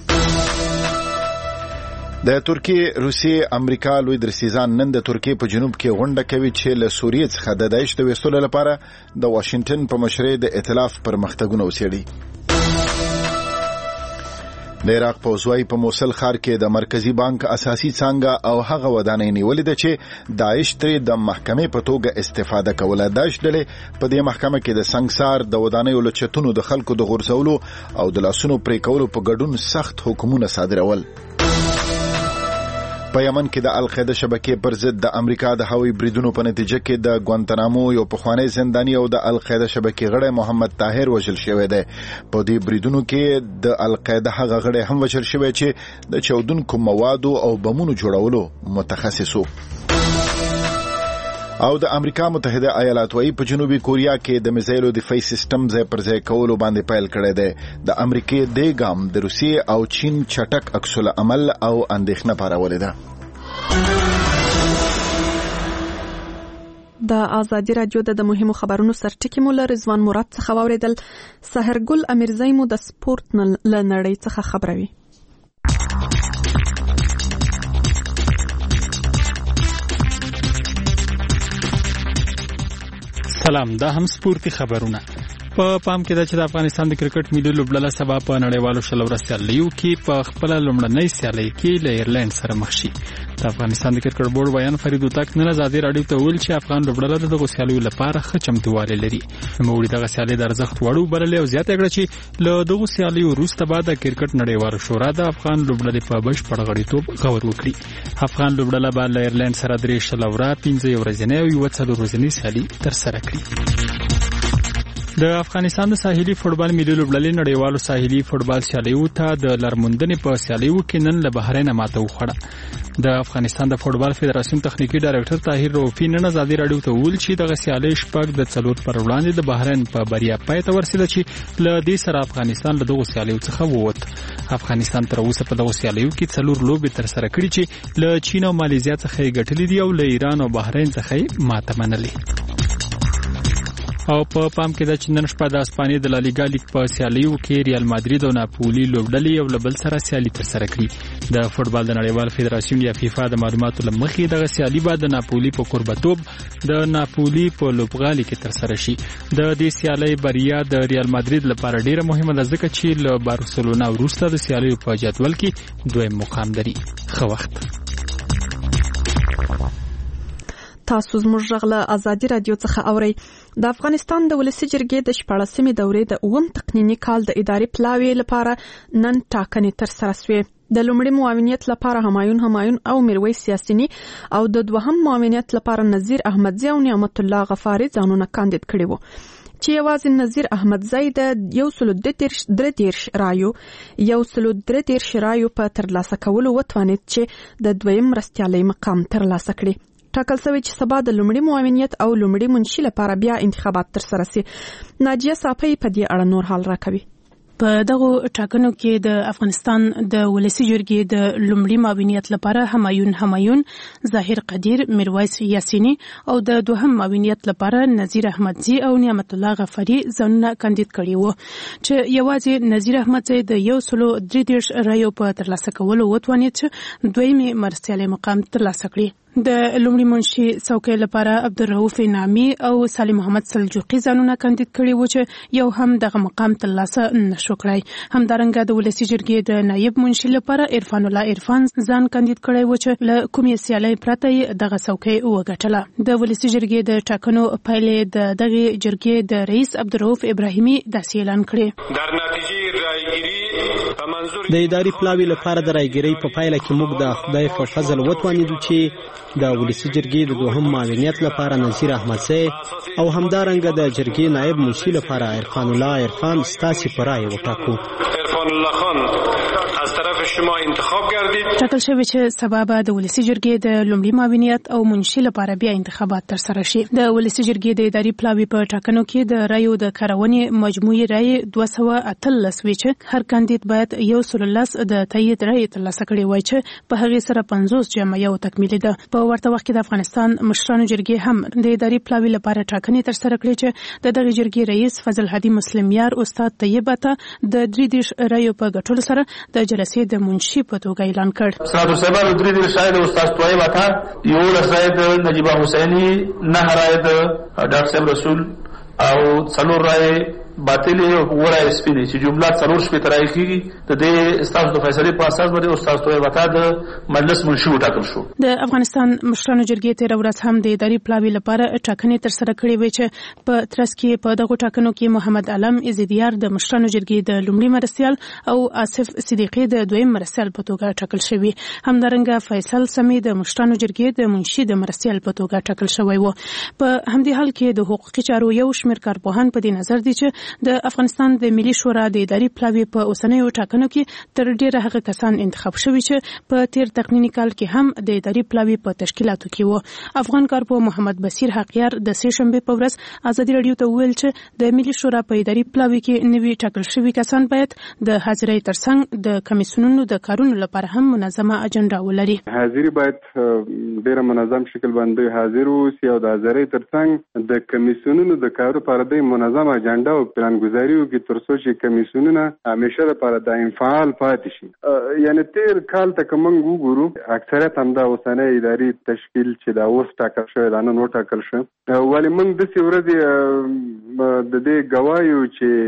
د ترکیه، روسیې، امریکا لوی درسیزان نن د ترکیه په جنوب کې غونډه کوي چې له سوریې څخه د داعش د ویستلو لپاره د واشنگټن په مشرۍ د ائتلاف پرمختګونه وڅېړي. د عراق پوځوي په موصل ښار کې د مرکزی بانک اساسي څنګه او هغه ودانۍ نیولې ده چې داعش ترې د محکمې په توګه استفاده کوله. داعش ډلې په دې محکمه کې د سنگسار د ودانۍ له چتونو د خلکو د غورځولو او د لاسونو پرې کولو په ګډون سخت حکمونه صادرول. په یمن کې د القاعده شبکې پر ضد د امریکا د هوایي بریدونو په نتیجه کې د ګوانتنامو یو پخوانی زنداني او د القاعده شبکې غړی محمد طاهر وژل شوی دی. په دې بریدونو کې د القاعده هغه غړی هم وژل شوی چې د چاودونکو موادو او بمونو جوړولو متخصص و. او د امریکا متحده ایالات وايي په جنوبي کوریا کې د میزایلو دفاعي سیستم ځای پر ځای کولو باندې پیل کړی دی. د امریکای د ګام د روسیې او چین چټک عکس العمل او اندېښنه پارولې ده.
د ازادي رادیو د مهمو خبرونو سرټکی مو له رضوان مراد څخه واوریدل. سحرګل امیرزی مو د سپورت له نړۍ څخه خبروي.
سلام، دا هم سپورتي خبرونه. په پام کې ده چې د افغانستان د کرکټ ملي لوبډله سبا په نړیوالو شلورو سیالیو کې په خپل لومړنۍ سیالۍ کې له ایرلند سره مخ شي. د افغانستان د کرکټ بورډ بیان فرید وتاک نن ازادي رادیو ته ویل چې افغان لوبډله دغه سیالیو لپاره ښه چمتووالی لري. نوموړي دغه سیالۍ د ارزښت وړ وبللې او زیاته کړه چې له دغه سیالیو وروسته به د کرکټ نړیوالو شورا د افغان لوبډلې په بشپړ غړیتوب غور وکړي. افغان لوبډله به له ایرلند سره 3 شلورا 15 ورځې او 4 ورځې سیالي ترسره کړي. د افغانستان د ساحلي فوټبال ملي لوبډلې نړیوالو ساحلي فوټبال سیالیو ته د لرموندنې په سیالیو کې نن له بحرین ماته وخوړه. د افغانستان د فوټبال فدراسیون تخنیکی ډایرکټر طاهر روفي نن ازادي رادیو ته ویل چې دغه سیالي شپږ د 4 پر وړاندې د بحرین په بریا پای ته ورسېده چې له دې سره افغانستان له دغه سیالیو څخه ووت. افغانستان تر اوسه په دغه سیالیو کې 4 لوبې ترسره کړې چې له چین او مالیزیا څخه یې ګټلې دي او له ایران او بحرین څخه یې ماته منلې. او په پام کې د چندن شپه د اسپانیې د لالیګا لیګ په سیالیو کې ریال مادرید او ناپولی لوبډلې یو له بل سره سیالي ترسره کړي. د فوټبال د نړیوال فدراسیون یا فیفا د معلوماتو لمخې دغه سیالي به د ناپولی په قربتوب د ناپولی په لوبغالي کې ترسره شي. د دې سیالي بریا د ریال مادرید لپاره ډیره مهمه ده ځکه چې له بارسلونا وروسته د سیالیو په جدول کې دویم مقام لري. ښه وخت.
تاسو زموږ غږ له ازادي رادیو څخه اورئ. د افغانستان د ولسي جرګې د 14مې دورې د 9م تقنیني کال د اداري پلاوي لپاره نن ټاکنې ترسره شوې. د لومړي معاونیت لپاره همایون او میرویس یاسینی او د دوهم معاونیت لپاره نذیر احمدزی او نعمت الله غفاری ځانونه کاندید کړي وو، چې یوازې نذیر احمدزی د 133 رایو په ترلاسه کولو وتوانید چې د دویم مرستیالي مقام ترلاسه کړي. ټاکل شوی چې سبا د لومړي معاونیت او لومړي منشي لپاره بیا انتخابات ترسره شي. ناجیه صافی په دې اړه نور حال راکوي.
په دغه ټاکنو کې د افغانستان د ولسی جرګې د لومړي معاونیت لپاره همایون، ظاهر قدیر، میرویس یاسینی او د دوهم معاونیت لپاره نذیر احمدزی او نعمت الله غفاری ځانونه کاندید کړي وو، چې یوازې نذیر احمدزی د 133 رایو په ترلاسه کولو وتوانید چې دویمه مرستیالي مقام ترلاسه کړي. د لومړي منشي څوکۍ لپاره عبدالرؤف نامی او سالم محمد سلجوقي ځانونه کاندید کړي وو، چې یو هم دغه مقام ترلاسه نشو کړی. همدارنګه د ولسی جرګې د نایب منشي لپاره عرفان الله عرفان ځان کاندید کړی وو، چې له کومې سیالۍ پرته دغه څوکۍ وګټله. د ولسی جرګې د ټاکنو پایلې د دغه جرګې د رئیس عبدالرؤف ابراهیمي داسې اعلان کړي.
در نتیجه رایګیری
د اداري پلاوي لپاره د رایګیری په پایله کې موږ د خدای په فضل وتوانیدو چې د ولسی جرګې د دوهم معاونیت لپاره نذیر احمدزی او همدارنګه د جرګې نائب منشي لپاره عرفان الله عرفان ستاسي پر رای وټاکو.
عرفان الله خان از طرف شما انتخاب گردید.
ټاکل شوی چې سبا به د ولسی جرګې د لومړي معاونیت او منشي لپاره بیا انتخابات ترسره شي. د ولسی جرګې د اداري پلاوي په ټاکنو کې د رایو د کارونې مجموعي رای 213 وي، چې هر کاندید باید 113 د تایید رای ترلاسه کړي وای، چې په هغه سره 50 جمع یو تکمیل ده. په ورته وخت کې د افغانستان مشرانو جرګې هم د اداري پلاوي لپاره ټاکنې ترسره کړې، چې د دغه جرګې رئیس فضل هادي مسلمیار استاد طیب عطا د 33 رایو په ګټلو سره د جلسې د منشي په توګه اعلان کړ.
سناتور صاحب 33 رایو د استاد طیب عطا، 11 رایو د نجیبه حسینی، 9 رایو د ډاکټر صاحب رسول او 4 رایو باطلې ورای سپینې، چې جمله 4 شپې ترای کیږي. د دې استاد د فیصله په اساس باندې استاد طیب عطا د مجلس منشي وټاکل شو.
د افغانستان مشرانو جرګې تیر ورځ هم د اداري پلاوي لپاره ټاکنې ترسره کړې وې، چې په ترڅ کې په دغه ټاکنو کې محمد علم عزیدیار د مشرانو جرګې د لومړي مرستیال او آصف صدیقي د دویم مرستیال په توګه ټاکل شوی. همدارنګه فیصل سمی د مشرانو جرګې د منشي د مرستیال په توګه ټاکل شوی و. په همدې حال کې د حقوقي چارو یو شمېر کارپوهان په دې نظر دي چې د افغانستان د ملي شورا د اداري پلاوي په اوسنیو ټاکنو کې تر ډیره هغه کسان انتخاب شوي چې په تیر تقنیني کال کې هم د اداري پلاوي په تشکیلاتو کې وو. افغان کارپو محمد بصیر حقیار د سه شنبه په ورځ ازادي رادیو ته ویل چې د ملي شورا په اداري پلاوي کې نوي ټاکل شوي کسان باید د حاضرۍ ترڅنګ د کمیسیونونو د کارونو لپاره هم منظمه اجنډا ولري.
حاضري باید ډیره منظم شکل باندې حاضر اوسي او د حاضرۍ ترڅنګ د کمیسیونونو د کارو لپاره د منظم اجنډا او پلان ګذاریو کې تر څو چې کمیسیونونه همیشه لپاره د انفعال پاتې شي. یعنی تیر کال ته کوم وګورو اکثریت هم د اوسنۍ اداري تشکیل چې دا اوس ټاکل شوی دا نه ټاکل شو، ولی موږ د څه ورځې د دې گوايو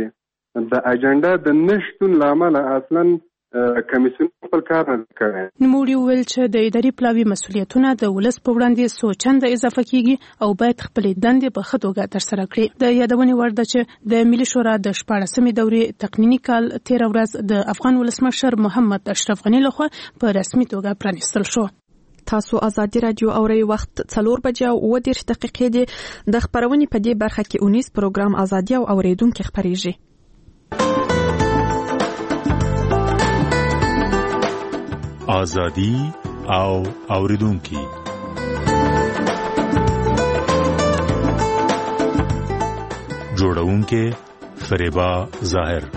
چې د اجنډا د نشټون لامل اصلا کمیسیون خپل کار نه کوي.
نوموړي وویل چې د اداري پلاوي مسؤلیتونه د ولس په وړاندې څو چنده اضافه کیږي او باید خپلې دندې په ښه توګه ترسره کړي. د یادونې وړ ده چې د ملي شورا د 14مې دورې تقنیني کال تیر ورځ د افغان ولسمشر محمد اشرف غني لخوا په رسمي توګه پرانیستل شو.
تاسو ازادي رادیو اورئ. وخت 4 بجې او 30 دقیقې دي. د خبرونې په دې برخه کې اونیس پروګرام ازادي او اوریدونکو خبريږي.
ازادي او اوریدونکو جوړونکو فریبا ظاهر.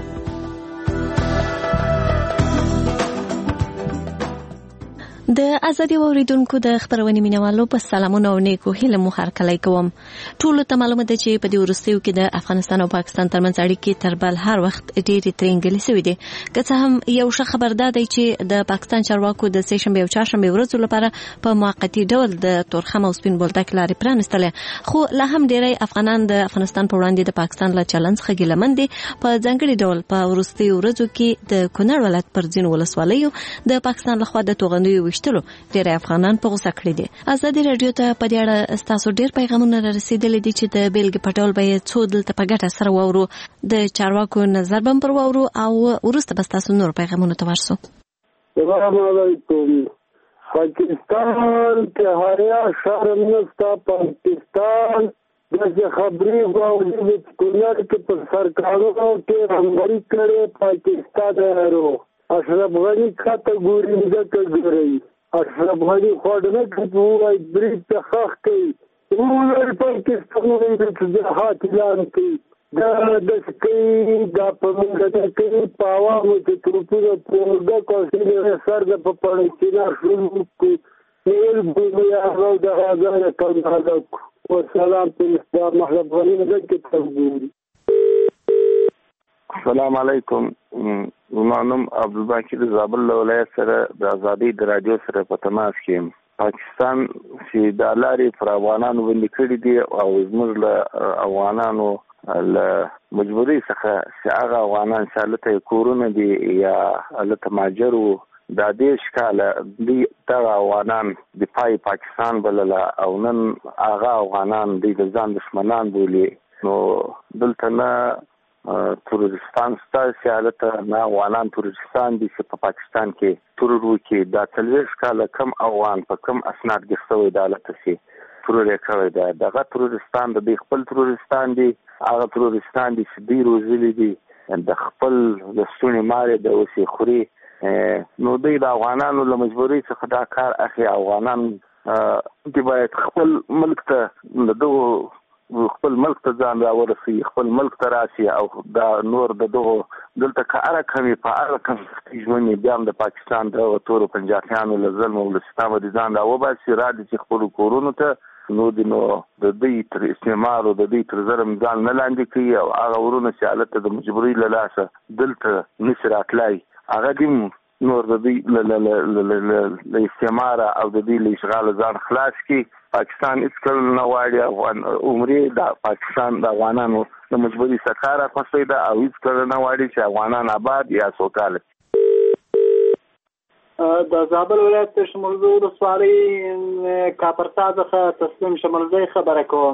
د ازادي اوریدونکو د خبرونې مینوالو په سلامونه او نیکو هیله مو هرکلی کوم. ټول ته معلومه ده چې په دې وروستیو کې د افغانستان او پاکستان ترمنځ اړیکې تر بل هر وخت ډېرې ترنګلې شوې دي. که څه هم یو ښه خبر ده چې د پاکستان چارواکو د سه شنبه او چهارشنبه ورځو لپاره په موقتی ډول د تورخم او سپین بولدک لارې پرانستلې، خو لا هم ډېری افغانان د افغانستان په وړاندې د پاکستان له چلند څخه ګیلمن دي. په ځانګړي ډول په وروستیو ورځو کې د کونړ ولایت پر ځینو ولسوالیو د پاکستان لخوا د توغندیو وشتلو ډېر افغانان په غوسه کړي دي. ازادي رادیو ته په دې اړه تاسو ډېر پیغامونه رسیدلي دي چې د بیلګې په ډول به څو دلته په ګټه سره واورو، د چارواکو نظر به پر واورو او وروسته به تاسو نور پیغامونه ته ورسو.
السلام علیکم. پاکستان کې هریا شرم نشته. پاکستان داسې خبرې باوجود کونړ کې پر سرکارونو کې رهبري کړې پاکستان یارو. اشرف غني کاته ګوري ځکه ګوري اشرف غني خوړنه کوي وای برید ته خخ کوي ټول پاکستان د جهاد اعلان کوي دا د سکي دا په موږ کې پاوا مو چې ټول پروګه کوي سر د په پړکینا شروع کوي نیل بویا او د غاړه کړه والسلام عليكم محمد غني ځکه ګوري.
السلام علیکم. زمانم عبدالباقی د زابل ولایت سره د ازادي د رادیو سره په تماس کې. پاکستان چې د لارې پر افغانانو باندې کړی دی او زموږ له افغانانو له مجبوري څخه چې هغه افغانان چې هلته کورونه دي یا هلته مهاجر وو دا دېرش کاله دغه افغانان دفاع پاکستان بلله او نن هغه افغانان دوی د ځان دښمنان بولي. نو دلته نه تروریستان ستا سیالته نه افغانان تروریستان دي چې په پاکستان کې ترور وکړي. دا 40 کاله کم افغان په کم اسناد ګرځوي د هلته چې ترور یې کړی دی. دغه تروریستان د دوی خپل تروریستان دي، هغه تروریستان دي چې دوی روزلي دي د خپل د ستونې مارې د اوسې خوري. نو دوی د افغانانو له مجبورۍ څخه دا کار اخلي. افغانان دې باید خپل ملک ته خپل ملک ته ځان راورسي، خپل ملک ته راشي او دا نور دغه دلته که هره کمې په هره کم ژوند بیا هم د پاکستان د تورو پنجابیانو له ظلم او له ستمه د ځان راوباسي، راځي چې خپلو کورونو ته نو د دوی تر استعمار او د دوی تر ظلم ځان نه لاندې کوي او هغه ورونه چې هلته د مجبورۍ له لاسه دلته نشي راتلی هغه دې نور د دوی له استعمار او د دوی له اشغال ځان خلاص کړي. پاکستان هېڅکله نه غواړي عمرې د پاکستان د افغانانو د مجبوري څخه کار اخیستی ده او هېڅکله نه غواړي چې افغانان آباد یا سوکاله.
د زابل ولایت شمولزو ولسوالۍ کاپرتا څخه تسلیم شمولزی خبره کوم.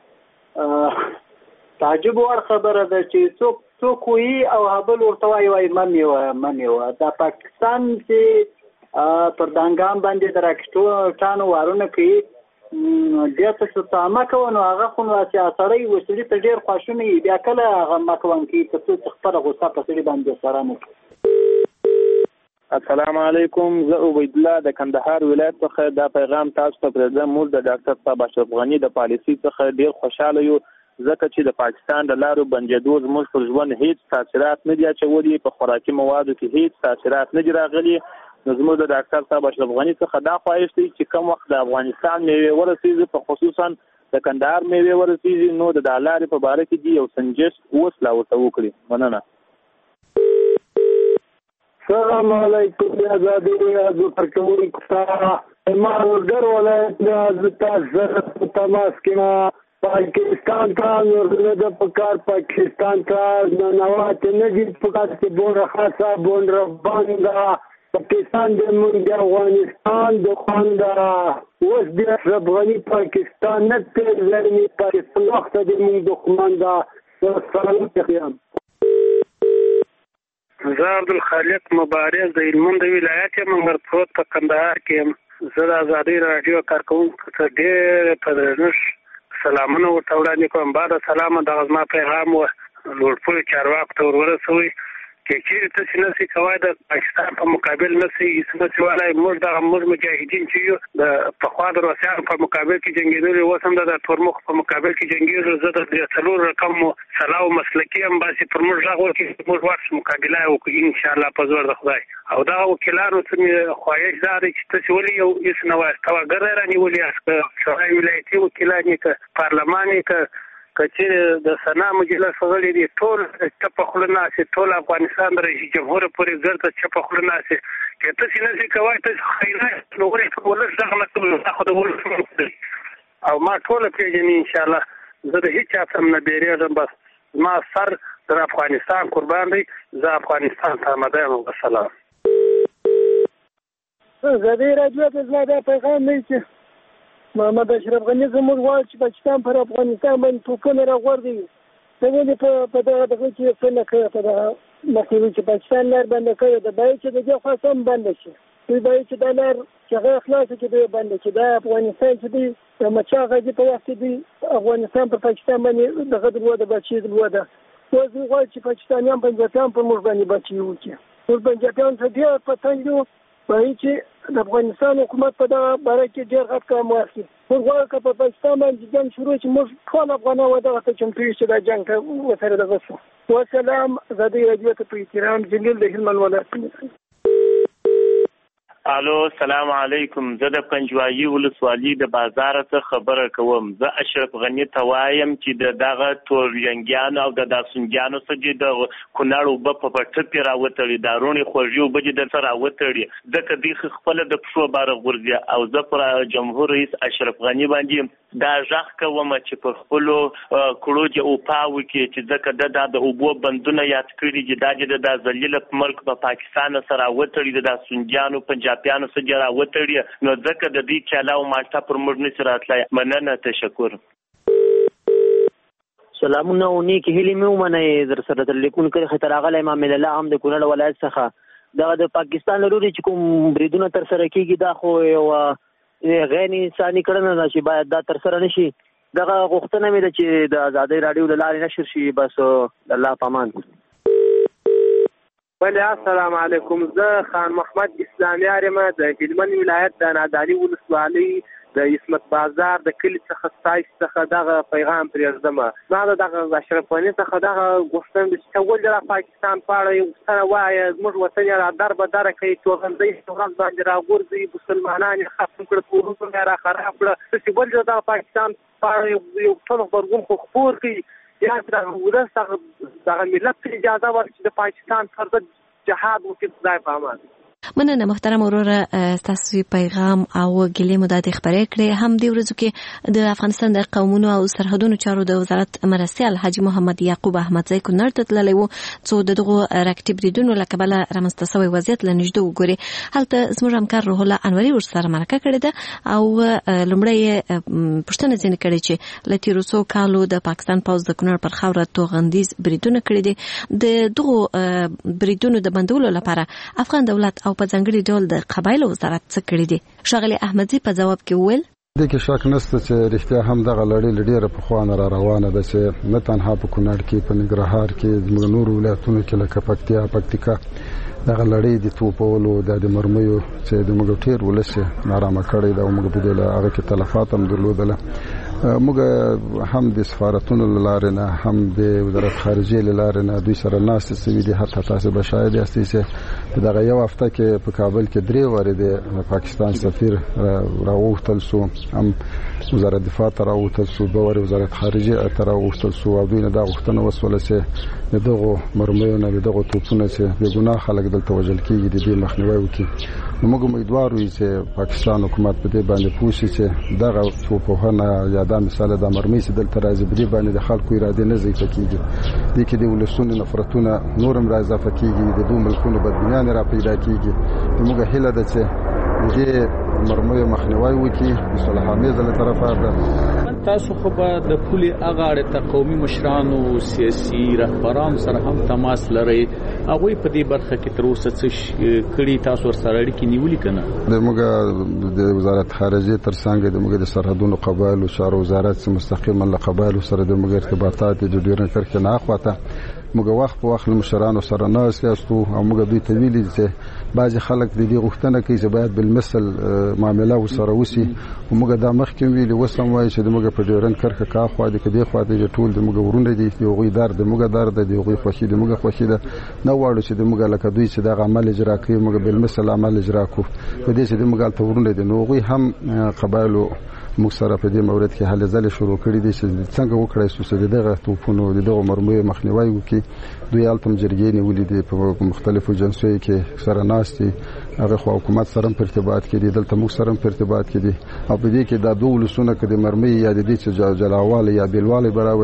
تعجب وړ خبره ده چې څوک وایي او هبل ورته وایي منې وه. د پاکستان چې پر دانګام باندې د راکټونو وارونه کوي بیا تاسو تامه کوو نو هغه خو نو سړی وسلې ته ډېر خواشینی بیا کله هغه مکوان کوي تاسو خپله غوسه په سړي باندې سره نه.
السلام علیکم. زه عبید الله د کندهار ولایت څخه دا پیغام تاسو ته پرېږدم. موږ د ډاکټر صاحب اشرف غني د پالیسۍ څخه ډېر خوشحاله یو ځکه چې د پاکستان د لارو بندېدو زموږ پر ژوند هیڅ تاثیرات نه دي اچولي، په خوراکي موادو کې هیڅ تاثیرات نه دي راغلي. نو زموږ د ډاکټر صاحب اشرف غني څخه دا خواهش دی چې کوم وخت د افغانستان میوې ورسېږي په خصوصا د کندهار میوې ورسېږي نو د لارې په باره کې دي یو سنجش اوس لا ورته وکړي. مننه.
السلام علیکم. ازادي رادیو کارکونکو ته ما ورګر ولایت نه تاسو په تماس کې پاکستان ته نور د پکار پاکستان ته نوات نه دي پکار چې بوره خاصه بوره باندا پاکستان د موږ د افغانستان د خاندا اوس د اشرف غني پاکستان نه تیر لري پاکستان وخت د موږ د خاندا سلام علیکم.
زه عبدالخالق مبارز د هلمند ولایت منګر پروت په کندهار کې زه د ازادي رادیو کارکونکو ته ډېر په درنښت سلامونه ورته وړاندې کوم. بعد سلامه دغه زما پیغام و لوړپوړو چارواکو ته ورسوئ چې چېرې تاسې نسئ کوی د پاکستان په مقابل نسئ نسئ ویلی. موږ مجاهدین چې یو د پخوا د روسیانو په مقابل کې جنګېدلي، اوس هم د تورمخ په مقابل کې جنګېږو. زه د 4 رقم سلاو مسلکي هم باسي پر موږ غږ وکړي چې موږ ورسره مقابله وکړو انشاءالله په زور د خدای. او دغه وکیلانو څه مې خواهش دا دی چې تاسې ولې یو هېڅ نه وایاست توګه را رانیولي یاست، که شورای ولایتي وکیلان یې که پارلمان یې که چېرې د سنا مجلس غړي دي ټول چپه خوله ناستې، ټول افغانستان د رئیس جمهور پورې ګرده چپه خوله ناستې. که تاسې نسئ کوی تاسې خیرات نو ولې ولس دغه نه کوو دا خو د ولس او ما ټوله پېژني انشاءالله. زه د هېچ چا څخه نه بیرېږم. بس زما سر د افغانستان قربان دی. زه افغانستان ته آمده یم. وسلام.
زادي راډیو ته زما دا پیغام دی چې محمد اشرف غني زموږ غواړي چې پاکستان پر افغانستان باندې توپونه راغورځوي. د ولې په دغه کې څه نه کوي، په دغه مخنیوي چې پاکستان لار بنده کوي، د باید چې د دې خوا سم بنده شي. دوی باید چې دا لار چې هغه خلاصه کړي، دوی بنده کړي. دا افغانستان چې دی د مچا غږی په وخت کې دی افغانستان پر پاکستان باندې دغه دروازه بچي دروازه. اوس دوی غواړي چې پاکستانیان پنجابیان پر موږ باندې بچي وکړي. موږ پنجابیان ته ډېر پتنګ یو، باید چې د افغانستان حکومت په دغه باره کې ډېر غټ کار واخلي. موږ غواړو که په پاکستان باندې جنګ شروع شي، موږ ټول افغانان ودغه ته چمتو یو چې دا جنګ ته ورسره دغه شو. وسلام. ازادي راډیو ته په احترام جلیل د هلمند ولایت.
الو السلام علیکم. زه د پنجوایي ولسوالۍ د بازار څخه خبره کوم. زه اشرف غني ته وایم چې دغه تورینګیانو او د داسونګیانو څخه د کونړ اوبه په پټه راوتړي، د رونې خوږې اوبه چې د سره راوتړي، ځکه دوی خپل د پښو باره غورځي. او زه پر جمهور رئیس اشرف غني باندې دا ژغ کوم چې په خپلو کړو چې اوپا وکړي، چې ځکه د اوبو بندونه یاد کړي چې دا چې د ذلیله ملک په پاکستان سره راوتړي، د داسونګیانو پنجابیانو سره راوتړي، نو ځکه د دې کاله او مالټا پر موږ نشي راتلای. مننه، تشکر.
سلامونه او نیک هیلې مې ومنئ. در سره د لیکون کې خطر راغلی امام الله هم د کونړ ولایت څخه دغه د پاکستان لوري چې کوم بریدونه تر سره کیږي، دا خو یو غیر انساني کړنه ده چې باید دا تر سره نشي. دغه غوښتنه مې ده چې د ازادۍ راډیو له لارې نشر شي. بس الله پامان.
بله السلام علیکم. زه خان محمد اسلامي ارمه د هلمند ولایت د نادعلي ولسوالۍ د اسمت بازار د کلي څخه ستایش څخه دغه پیغام پرېږدم. ما دغه اشرف غني څخه دغه غوښتنه ده چې ولې را پاکستان په اړه یو څه وایي، زموږ وطن یې را در به دره کوي، توغندۍ ورځ باندې راغورځوي، مسلمانان یې ختم کړه، کورونه یې را خراب کړه. داسې ولې دغه پاکستان په اړه یو څه غبرګون خو خپور کړي، یا دغه ملت ته اجازه ورکړي چې د پاکستان پر ضد جهاد وکړي. خدای په امان.
مننه محترم وروره، تاسو پیغام او ګیلې مو د خبرې کړې. هم دی ورځو کې د افغانستان د قومونو او سرحدونو چارو د وزارت مرستيال حاجی محمد یعقوب احمدزی کونړ ته تللی و څو دغه راکټي بریدونو له کبله رامنځته شوی وضعیت لنجده وګوري. هلته زموږ همکار روح الله انوري ورسره مرکه کړې ده او لومړی پوښتنه ځینې کړې چې له تیرو څو کالو د پاکستان پوځ د کونړ پر خاوره توغندیز بریدونه کړي دي. د دغه بریدونو د بندولو لپاره افغان دولت او په ځانګړي ډول د قبایلو وزارت څه کړی دی؟ ښاغلی احمدزي په ځواب کې وویل
د کې شک نشته چې رښتیا هم دغه لړۍ ډېره پخوانه را روانه ده چې نه تنها په کونړ کې، په ننګرهار کې، زموږ نورو ولایتونو کې لکه پکتیکا دغه لړۍ د توپولو د مرمیو چې د موږ ټیر ولس نارامه کړی دا موږ په دې هغه کې تلفات هم درلودله. موږ هم د سفارتونو لاره نه، هم د وزارت خارجه لاره نه دوی سره ناست سوي دي. حتی تاسو به شاید یاستئ چې دغه یو هفته کې په کابل کې 3 واره د پاکستان سفیر راووتل سو، هم وزارت دفاع ته راووتل سو، 2 واره وزارت خارجه ته راووتل سو. او دوی نه دا غوښتنه وسوله چې دغه مرمیو نه دغه توپونه چې بې ګناه خلک دلته وژل کیږي د دې مخنیوي وکړي. موږ امیدوار یو چې پاکستان حکومت په دې باندې پوښي چې دغه توپونه یا دا مثال د مرمۍ چې دلته راځي په دې باندې د خلکو اراده نه ضعیفه کیږي، دي کې د ولسونو نفرتونه نورم را اضافه کیږي، د دوه ملکونو بدبینان را پیدا کیږي. موږ هیله ده چې دې مرمۍ مخنیوي وکړي د صلح آمیز له طرفه ده.
تاسو خو به د پولي اغاړه ته قومي مشرانو سیاسي رهبران سره هم تماس لري، هغه په دې برخه کې تر اوسه څه کړي؟ تاسو سره اړیکې نیولې کنه؟ موږ
د وزارت خارجه ترڅنګ د موږ د سرحدونو قبایلو شارو وزارت سره مستقیما له قبایلو سره د موږ ارتباطات د ډیرن کرکه نه اخواته. موږ وخت په وخت مشرانو سره ناست یاستو او موږ دوی ته ویلي چې بعضی خلک د دې غوښتنه کوي چې باید بالمثل معامله وسره وسی. موږ دا مخکې ویلي وسم وایي چې موږ په ډیرن کرکه کا خو د کدي خو د ټول د موږ ورونه دي، یو غي درد موږ درد دی، یو غي خوشي د موږ خوشي ده. نو واړو چې د موږ لکه دوی چې د عمل اجرا کوي موږ بالمثل عمل اجرا کوو. په دې چې د موږ ته ورونه دي نو غي هم قبایلو موږ سره په دې مورد کې هلې ځلې شروع کړې دي چې څنګه وکړای شو چې دغه توپونو دغه مرمۍ مخنیوي وکړي. دوی التم جرګې نیولې دي په مختلفو جنسیو کې سره ناستي، هغه خو حکومت سره په ارتباط کې دي، دلته موږ سره په ارتباط کې دي. او په دې کې دا دوه ولسونه کې د مرمۍ یا د دې چې جلاواله یا بیلواله براولي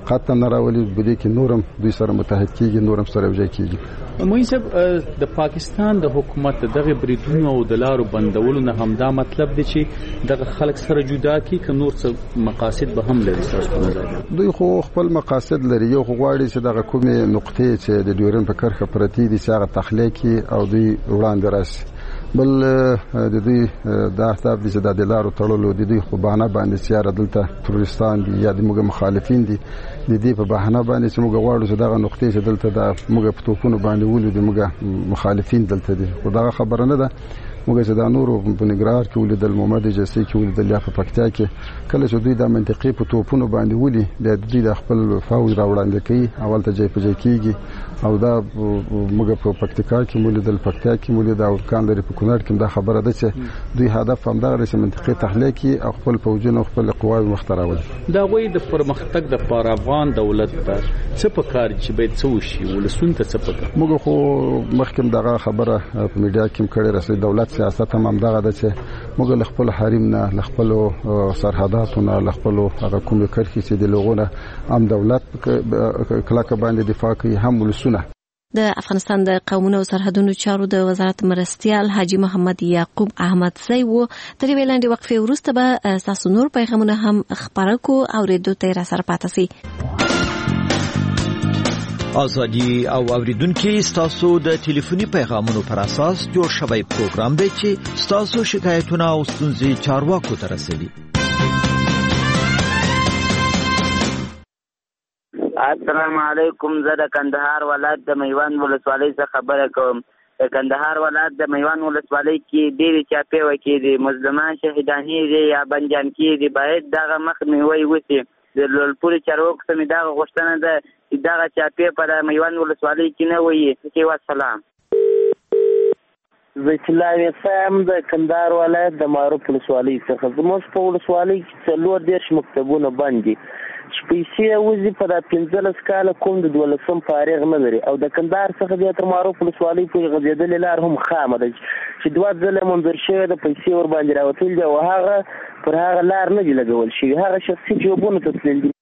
قطعا نه راولي بلې کې نورم دوی سره متحد کیږي نورم سره یو ځای کیږي.
موږ صاحب د پاکستان د حکومت دغه بریدونو او د لارو بندولو نه همدا مطلب دی چې دغه خلک سره جدا کی که نور څه مقاصد به هم لري تاسو په نظر؟
دوی خو خپل مقاصد لري. یو خو غواړي چې دغه کومې نقطې چې د ډیورن په کرښه پرتی دي هغه تخلیقي او دوی وړاندې راشي. بل د دوی د اهداف دي چې د لارو تړلو د دوی خو بهانه باندې سیاره دلته تروریستان دي یا د موږ مخالفین دي د دې په بهانه باندې چې موږ غواړو چې دغه نقطې چې دلته د موږ په توپونو باندې ولو د موږ مخالفین دلته دي. خو دغه خبره نه ده. موږ چې د نورو په نګرهار کې ولیدل محمد جسي کې ولیدل یا په پکتیا کې کله چې دوی د منطقې په توپونو باندې ولي د دوی د خپل فوج راوړاندې کوي اول ته ځای په ځای کیږي او دا موږ په پکتیا کې ولیدل پکتیا کې ولیدل او کان لري په کونړ کې دا خبره ده چې دوی هدف هم دا لري چې منطقې تحلیل کړي او خپل فوجونه خپل قواوی مختراولي.
دا وایي د پرمختګ د پر افغان دولت ته څه پکار چې باید څه وشي ولسون ته څه پکار؟
موږ خو مخکې دغه خبره په میډیا کې کړې رسې دولت سیاست هم دغه ده چې موږ له خپل حریم نه له خپل سرحداتو نه له خپل هغه کومې کرښې چې د لغونه هم دولت کلکه باندې دفاع کوي هم ولسونه.
د افغانستان د قومونو او سرحدونو چارو د وزارت مرستیال حاجی محمد یعقوب احمدزی و تر ویلاندې وقفه وروسته به تاسو نور پیغامونه هم خبرو کو او ریډیو ته را سره پاتې سي.
ازادي او اوریدونکو ستاسو د ټلیفوني پیغامونو پر اساس جوړ شوی پروګرام دی چې ستاسو شکایتونه او ستونزې چارواکو ته رسوي.
السلام علیکم. زه د کندهار ولایت د میوند ولسوالۍ څخه خبره کوم. د کندهار ولایت د میوند ولسوالۍ کې ډېرې چاپې وکړي مظلومان شهیدانې دي یا بندیان کېږي باید دغه مخنیوی وشي. د لوړپوړي چارواکو ته مې دغه غوښتنه ده چې دغه چاپې په میوند ولسوالۍ کې نه وي. والسلام.
زه چلاوی سم د کندهار ولایت د معروف ولسوالۍ څخه. زموږ په ولسوالۍ کې 40 مکتبونه بند دي چې پیسې وځي په 15 کاله کوم د 12 فارغ نه لري او د کندهار څخه د تر معروف ولسوالۍ په غځېدلې لار هم خامه ده چې 2 ځله منظور شوی د پیسې ور باندې راوتل دي او هغه پر هغه لار نه دی لګول شوی. هغه شخصي جوابونه تسلیل دي.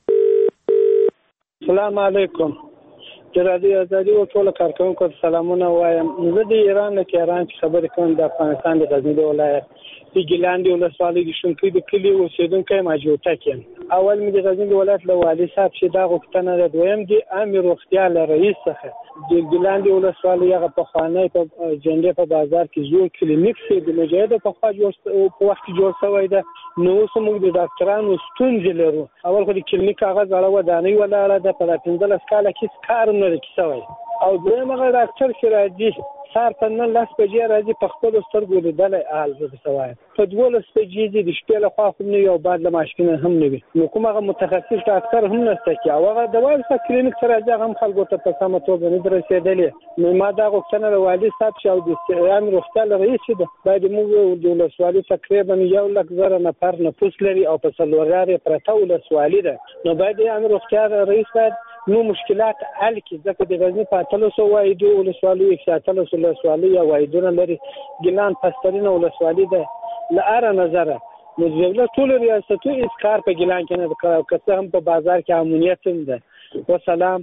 السلام علیکم. د رادیو ازادي او ټول کارکونکو سلامونه وایم. زه د ایران له تهران څخه خبرې کوم. د افغانستان د غزنی ولایت د ګیلان د ولسوالۍ د شونکۍ د کلی اوسیدونکی ماجوته کې اول مې د غزنی ولایت له والي صاحب چې دا غوښتنه ده. دویم د امیر روغتیا له رئیس څخه د ګیلان د ولسوالۍ هغه پخوانی په جنډې په بازار کې زوړ کلینیک چې د مجاهد په خوا په وخت کې جوړ شوی ده. نو اوس موږ د ډاکټرانو ستونزې لرو. اول خو د کلینیک هغه زړه ودانۍ ولاړه ده په 15 کاله کې کار نه لري شوی او دویم هغه ډاکټر چې راځي سار په 9 بجې راځي په خپل سترګو لیدلای حال زه سوای په 12 بجې د شپې له خوا خو نه یو بعد له ماشینه هم نه وي. نو کومه متخصص ډاکټر هم نشته چې هغه دوايي په کلینیک سره راځي هم خلکو ته په سمه توګه نه رسیدلې. نو ما دا غوښتنه له والي صاحب چې او د امیر روغتیا رئیس ده باید موږ د ولسوالۍ تقریبا 1,00,000 نفر نفوس لري او په څلورارې پرته ولسوالۍ ده. نو باید امیر روغتیا رئیس باید نو مشکلات حل کړي. ځکه د غزنی په 300 وایدو ولسوالۍ 300 ولسوالۍ یا وایدونه لري. ګیلان پسترینه ولسوالۍ ده. لاره نظره نو دولت ټول ریاستو هیڅ کار په ګیلان کې نه کوي که څه هم په بازار کې امنیت هم ده. والسلام.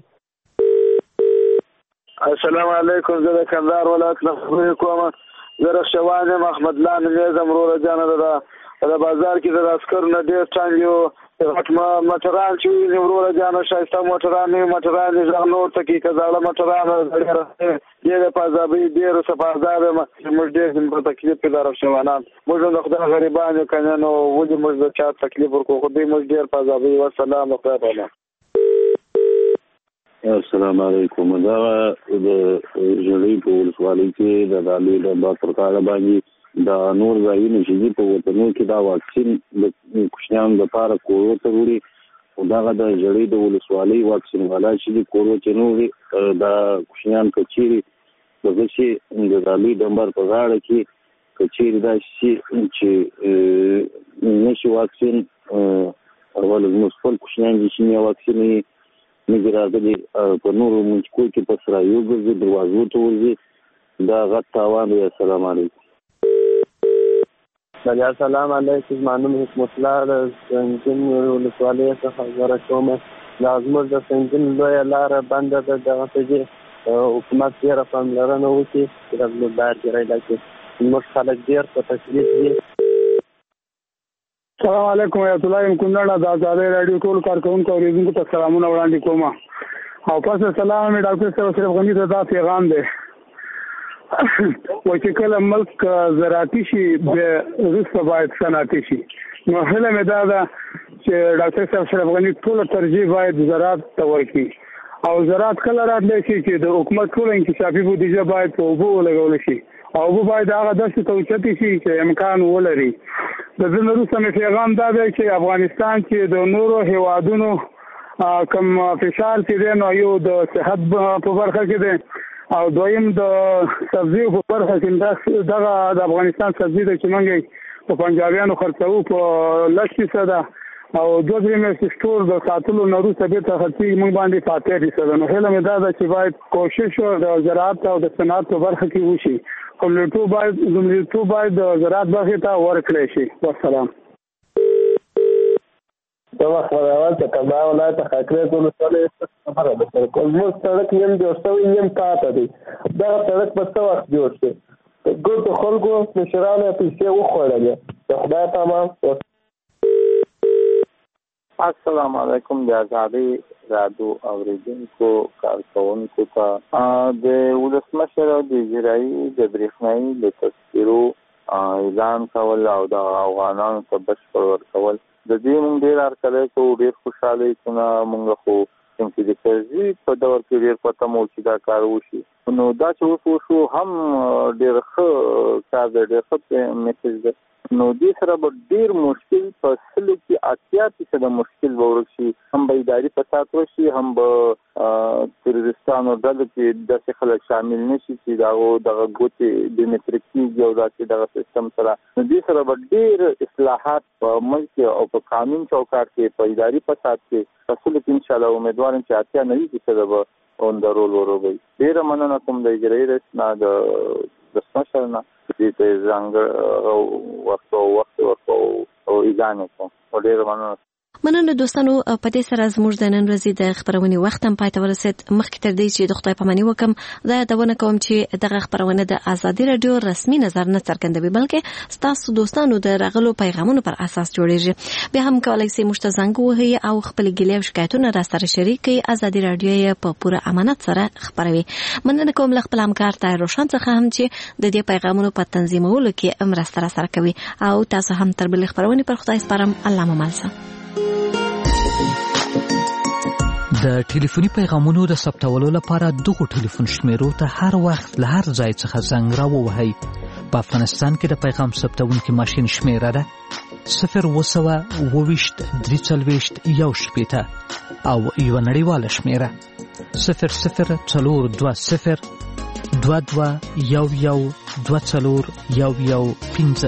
السلام علیکم. زه د کندهار ولایت نه خبرې کوم. زه رشوان محمد لان نظم روره جانه ده د بازار کې د عسکر نه ډېر ټانګیو موټران چې وروره جانه شایسته موټران نه موټران ځان نور تکي کزاله موټران ډېر پازابي ډېر صفازار موږ ډېر په تکلیف کې دار شوانان موږ د خدای غریبانو کنه نو ولې موږ د چا تکلیف ورکو خو دې موږ ډېر پازابي. والسلام علیکم.
السلام علیکم. دا د جړې په ولسوالۍ کې د دالې د باسرکاله باندې دا نور ځایونه چې په وطنو کې دا واکسین د کوچنیانو لپاره کورو ته وړي او دا د جړې د ولسوالۍ واکسین والا چې کورو کې نو دا کوچنیان کچيري دغه شي د دالې د نمبر په غاړه کې کچيري دا شي چې نشي واکسین اول مسفل کوچنیان چې نه واکسین نه راځي په نورو منځکو کې په سره یو ګرځي دروازو ته ورځي دا غټاوان. السلام علیکم.
السلام علیکم. مانوم حکمت الله د څنګه ولسوالۍ څخه خبره کوم.
دا زموږ د سنځین لویه لاره بنده ده، دغه ته دې حکومت ډېره پاملرنه وکړي چې د بلودارګرۍ علاقې زموږ خلک ډېر په تکلیف دي.
السلام علیکم ورحمۃ اللہ. کونډه د آزادۍ رادیو ټول کارکونکو او اوریدونکو ته سلامونه وړاندې کوم. او پس سلام مې ډاکټر صاحب اشرف غنی ته دا پیغام دی و چې کله ملک زراعتي شي وروسته باید صنعتي شي. نو هیله مې دا ده چې ډاکټر صاحب اشرف غنی ټول ترجیح باید زراعت ته ورکړي او زراعت کله راتلی شي چې د حکومت ټول انکشافي بودیجه باید په اوبو ولګول شي او اوبه باید هغه داسې توچتې شي چې امکان ولري. د دې نه وروسته مې پیغام دا دی چې افغانستان چې د نورو هیوادونو کوم فشار چې دی نو یو د صحت په برخه کې دی او دویم د سبزیو په برخه کې دغه د افغانستان سبزي د چې موږ په پنجابیانو خرڅوو په 10% او 2-3 میاشتې سټور د ساتلو نه وروسته بېرته خرڅېږي موږ باندې 5%. نو هیله مې دا ده چې باید کوشش د زراعت او د صنعت په برخه کې وشي. لومړیتوب باید د زراعت برخې ته ورکړی شي. والسلام.
د وخت وداول چې کندهار ولایت خاکریز ولسوالۍ خبره ده. زموږ سړک نیم جوړ شوی نیم پاته دی. دغه سړک په څه وخت جوړ شي؟ ګوتو خلکو مشرانو پیسې وخوړلې. د خدای په امان.
السلام علیکم. د آزادۍ رادیو اوریدونکو کارکونکو ته د ولسمشر د اجرایي د برېښنایي د تذکرو اعلان کول او د افغانانو ته بشپړ ورکول د دې موږ ډېر هرکلی کوو، ډېر خوشحاله یو چې موږ خو چې د کرزي په دور کې ډېر پته مو چې دا کار وشي. نو دا چې اوس وشو هم ډېر ښه کار دی، ډېر ښه میسج دی. نو دې سره به ډېر مشکل په 80% مشکل به ورک شي، هم به اداري فساد وشي، هم به تروریستانو ډلو کې داسې خلک شامل نه شي چې دغه ګوتې بیومټریک کېږي او داسې دغه سیستم سره. نو دې سره به ډېر اصلاحات په ملک او په قانون چوکاټ کې په اداري فساد کې حاصل کې انشاءالله امیدوار یم چې 90% به اون د رول وروبي. ډېره مننه کوم د اجرایي رئیس نه د ولسمشر نه دې ته ځانګړی وخت او اجازه کوم. ډېره مننه.
مننه دوستانو. په دې سره زموږ د نن ورځې د خبرونې وخت هم پای ته ورسید. مخکې تر دې چې د خدای پاماني وکم دا یادونه کوم چې دغه خبرونه د آزادۍ رادیو رسمي نظر نه څرګندوي بلکې ستاسو دوستانو د راغلو پیغامونو پر اساس جوړیږي. بیا هم کولای شئ موږ ته زنګ ووهئ او خپل ګیلې او شکایتونه را سره شریک کړئ. آزادۍ رادیو یې په پوره امانت سره خبروي. مننه کوم له خپل همکار طاهر روشن څخه هم چې د دې پیغامونو په تنظیمولو کې مرسته را سره کوي. او تاسو هم تر بلې خبرونه پر خدای سپارم. الله مو مل شه.
د ټلیفوني پیغامونو د ثبتولو لپاره دغه ټلیفون شمیرو ته هر وخت له هر ځای څخه زنګ راووهئ. په افغانستان کې د پیغام ثبتونکي ماشین شمیره ده 0202341 او یو نړیواله شمیره 002022112415.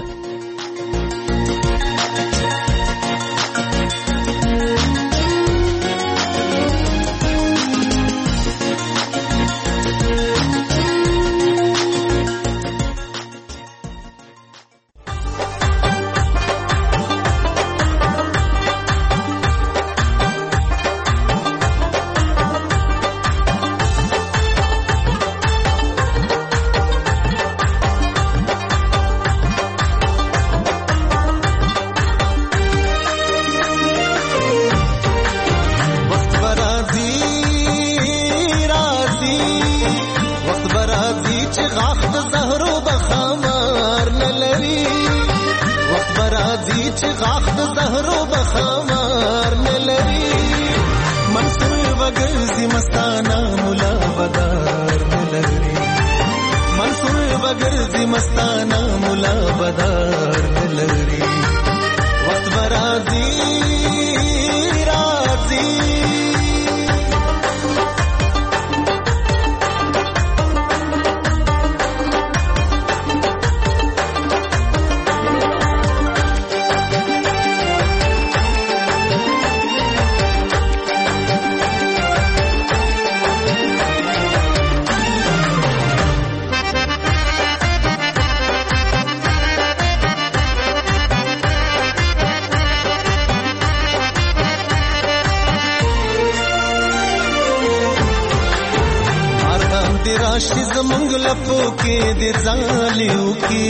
راشي زمونږ لپو کې د ځالیو کې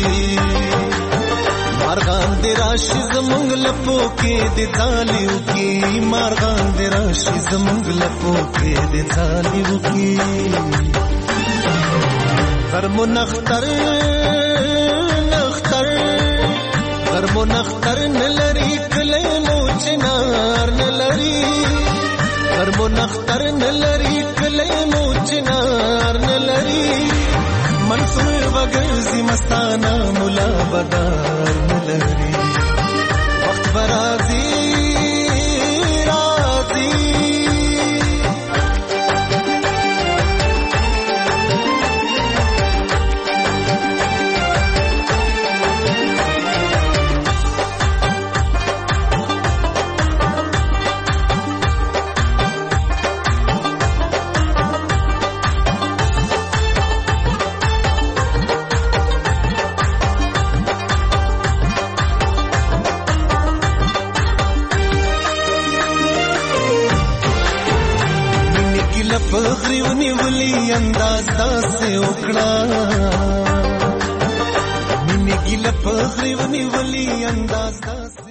مارغان دې راشي زمونږ لپو کې د ځالیو کې مارغان دې راشي زمونږ لپو کې د ځالیو کې غرمو نختر غرمو نختر نلری کلی مو چنار نلری غرمو نختر نلری کلی مو چنار نلری منصور وگرزی مستانا ملا بدار نلری وقت برازی رازی پغریونی ولی انداز داسې وکړه مینې ګیله پغریونی ولی انداز داسې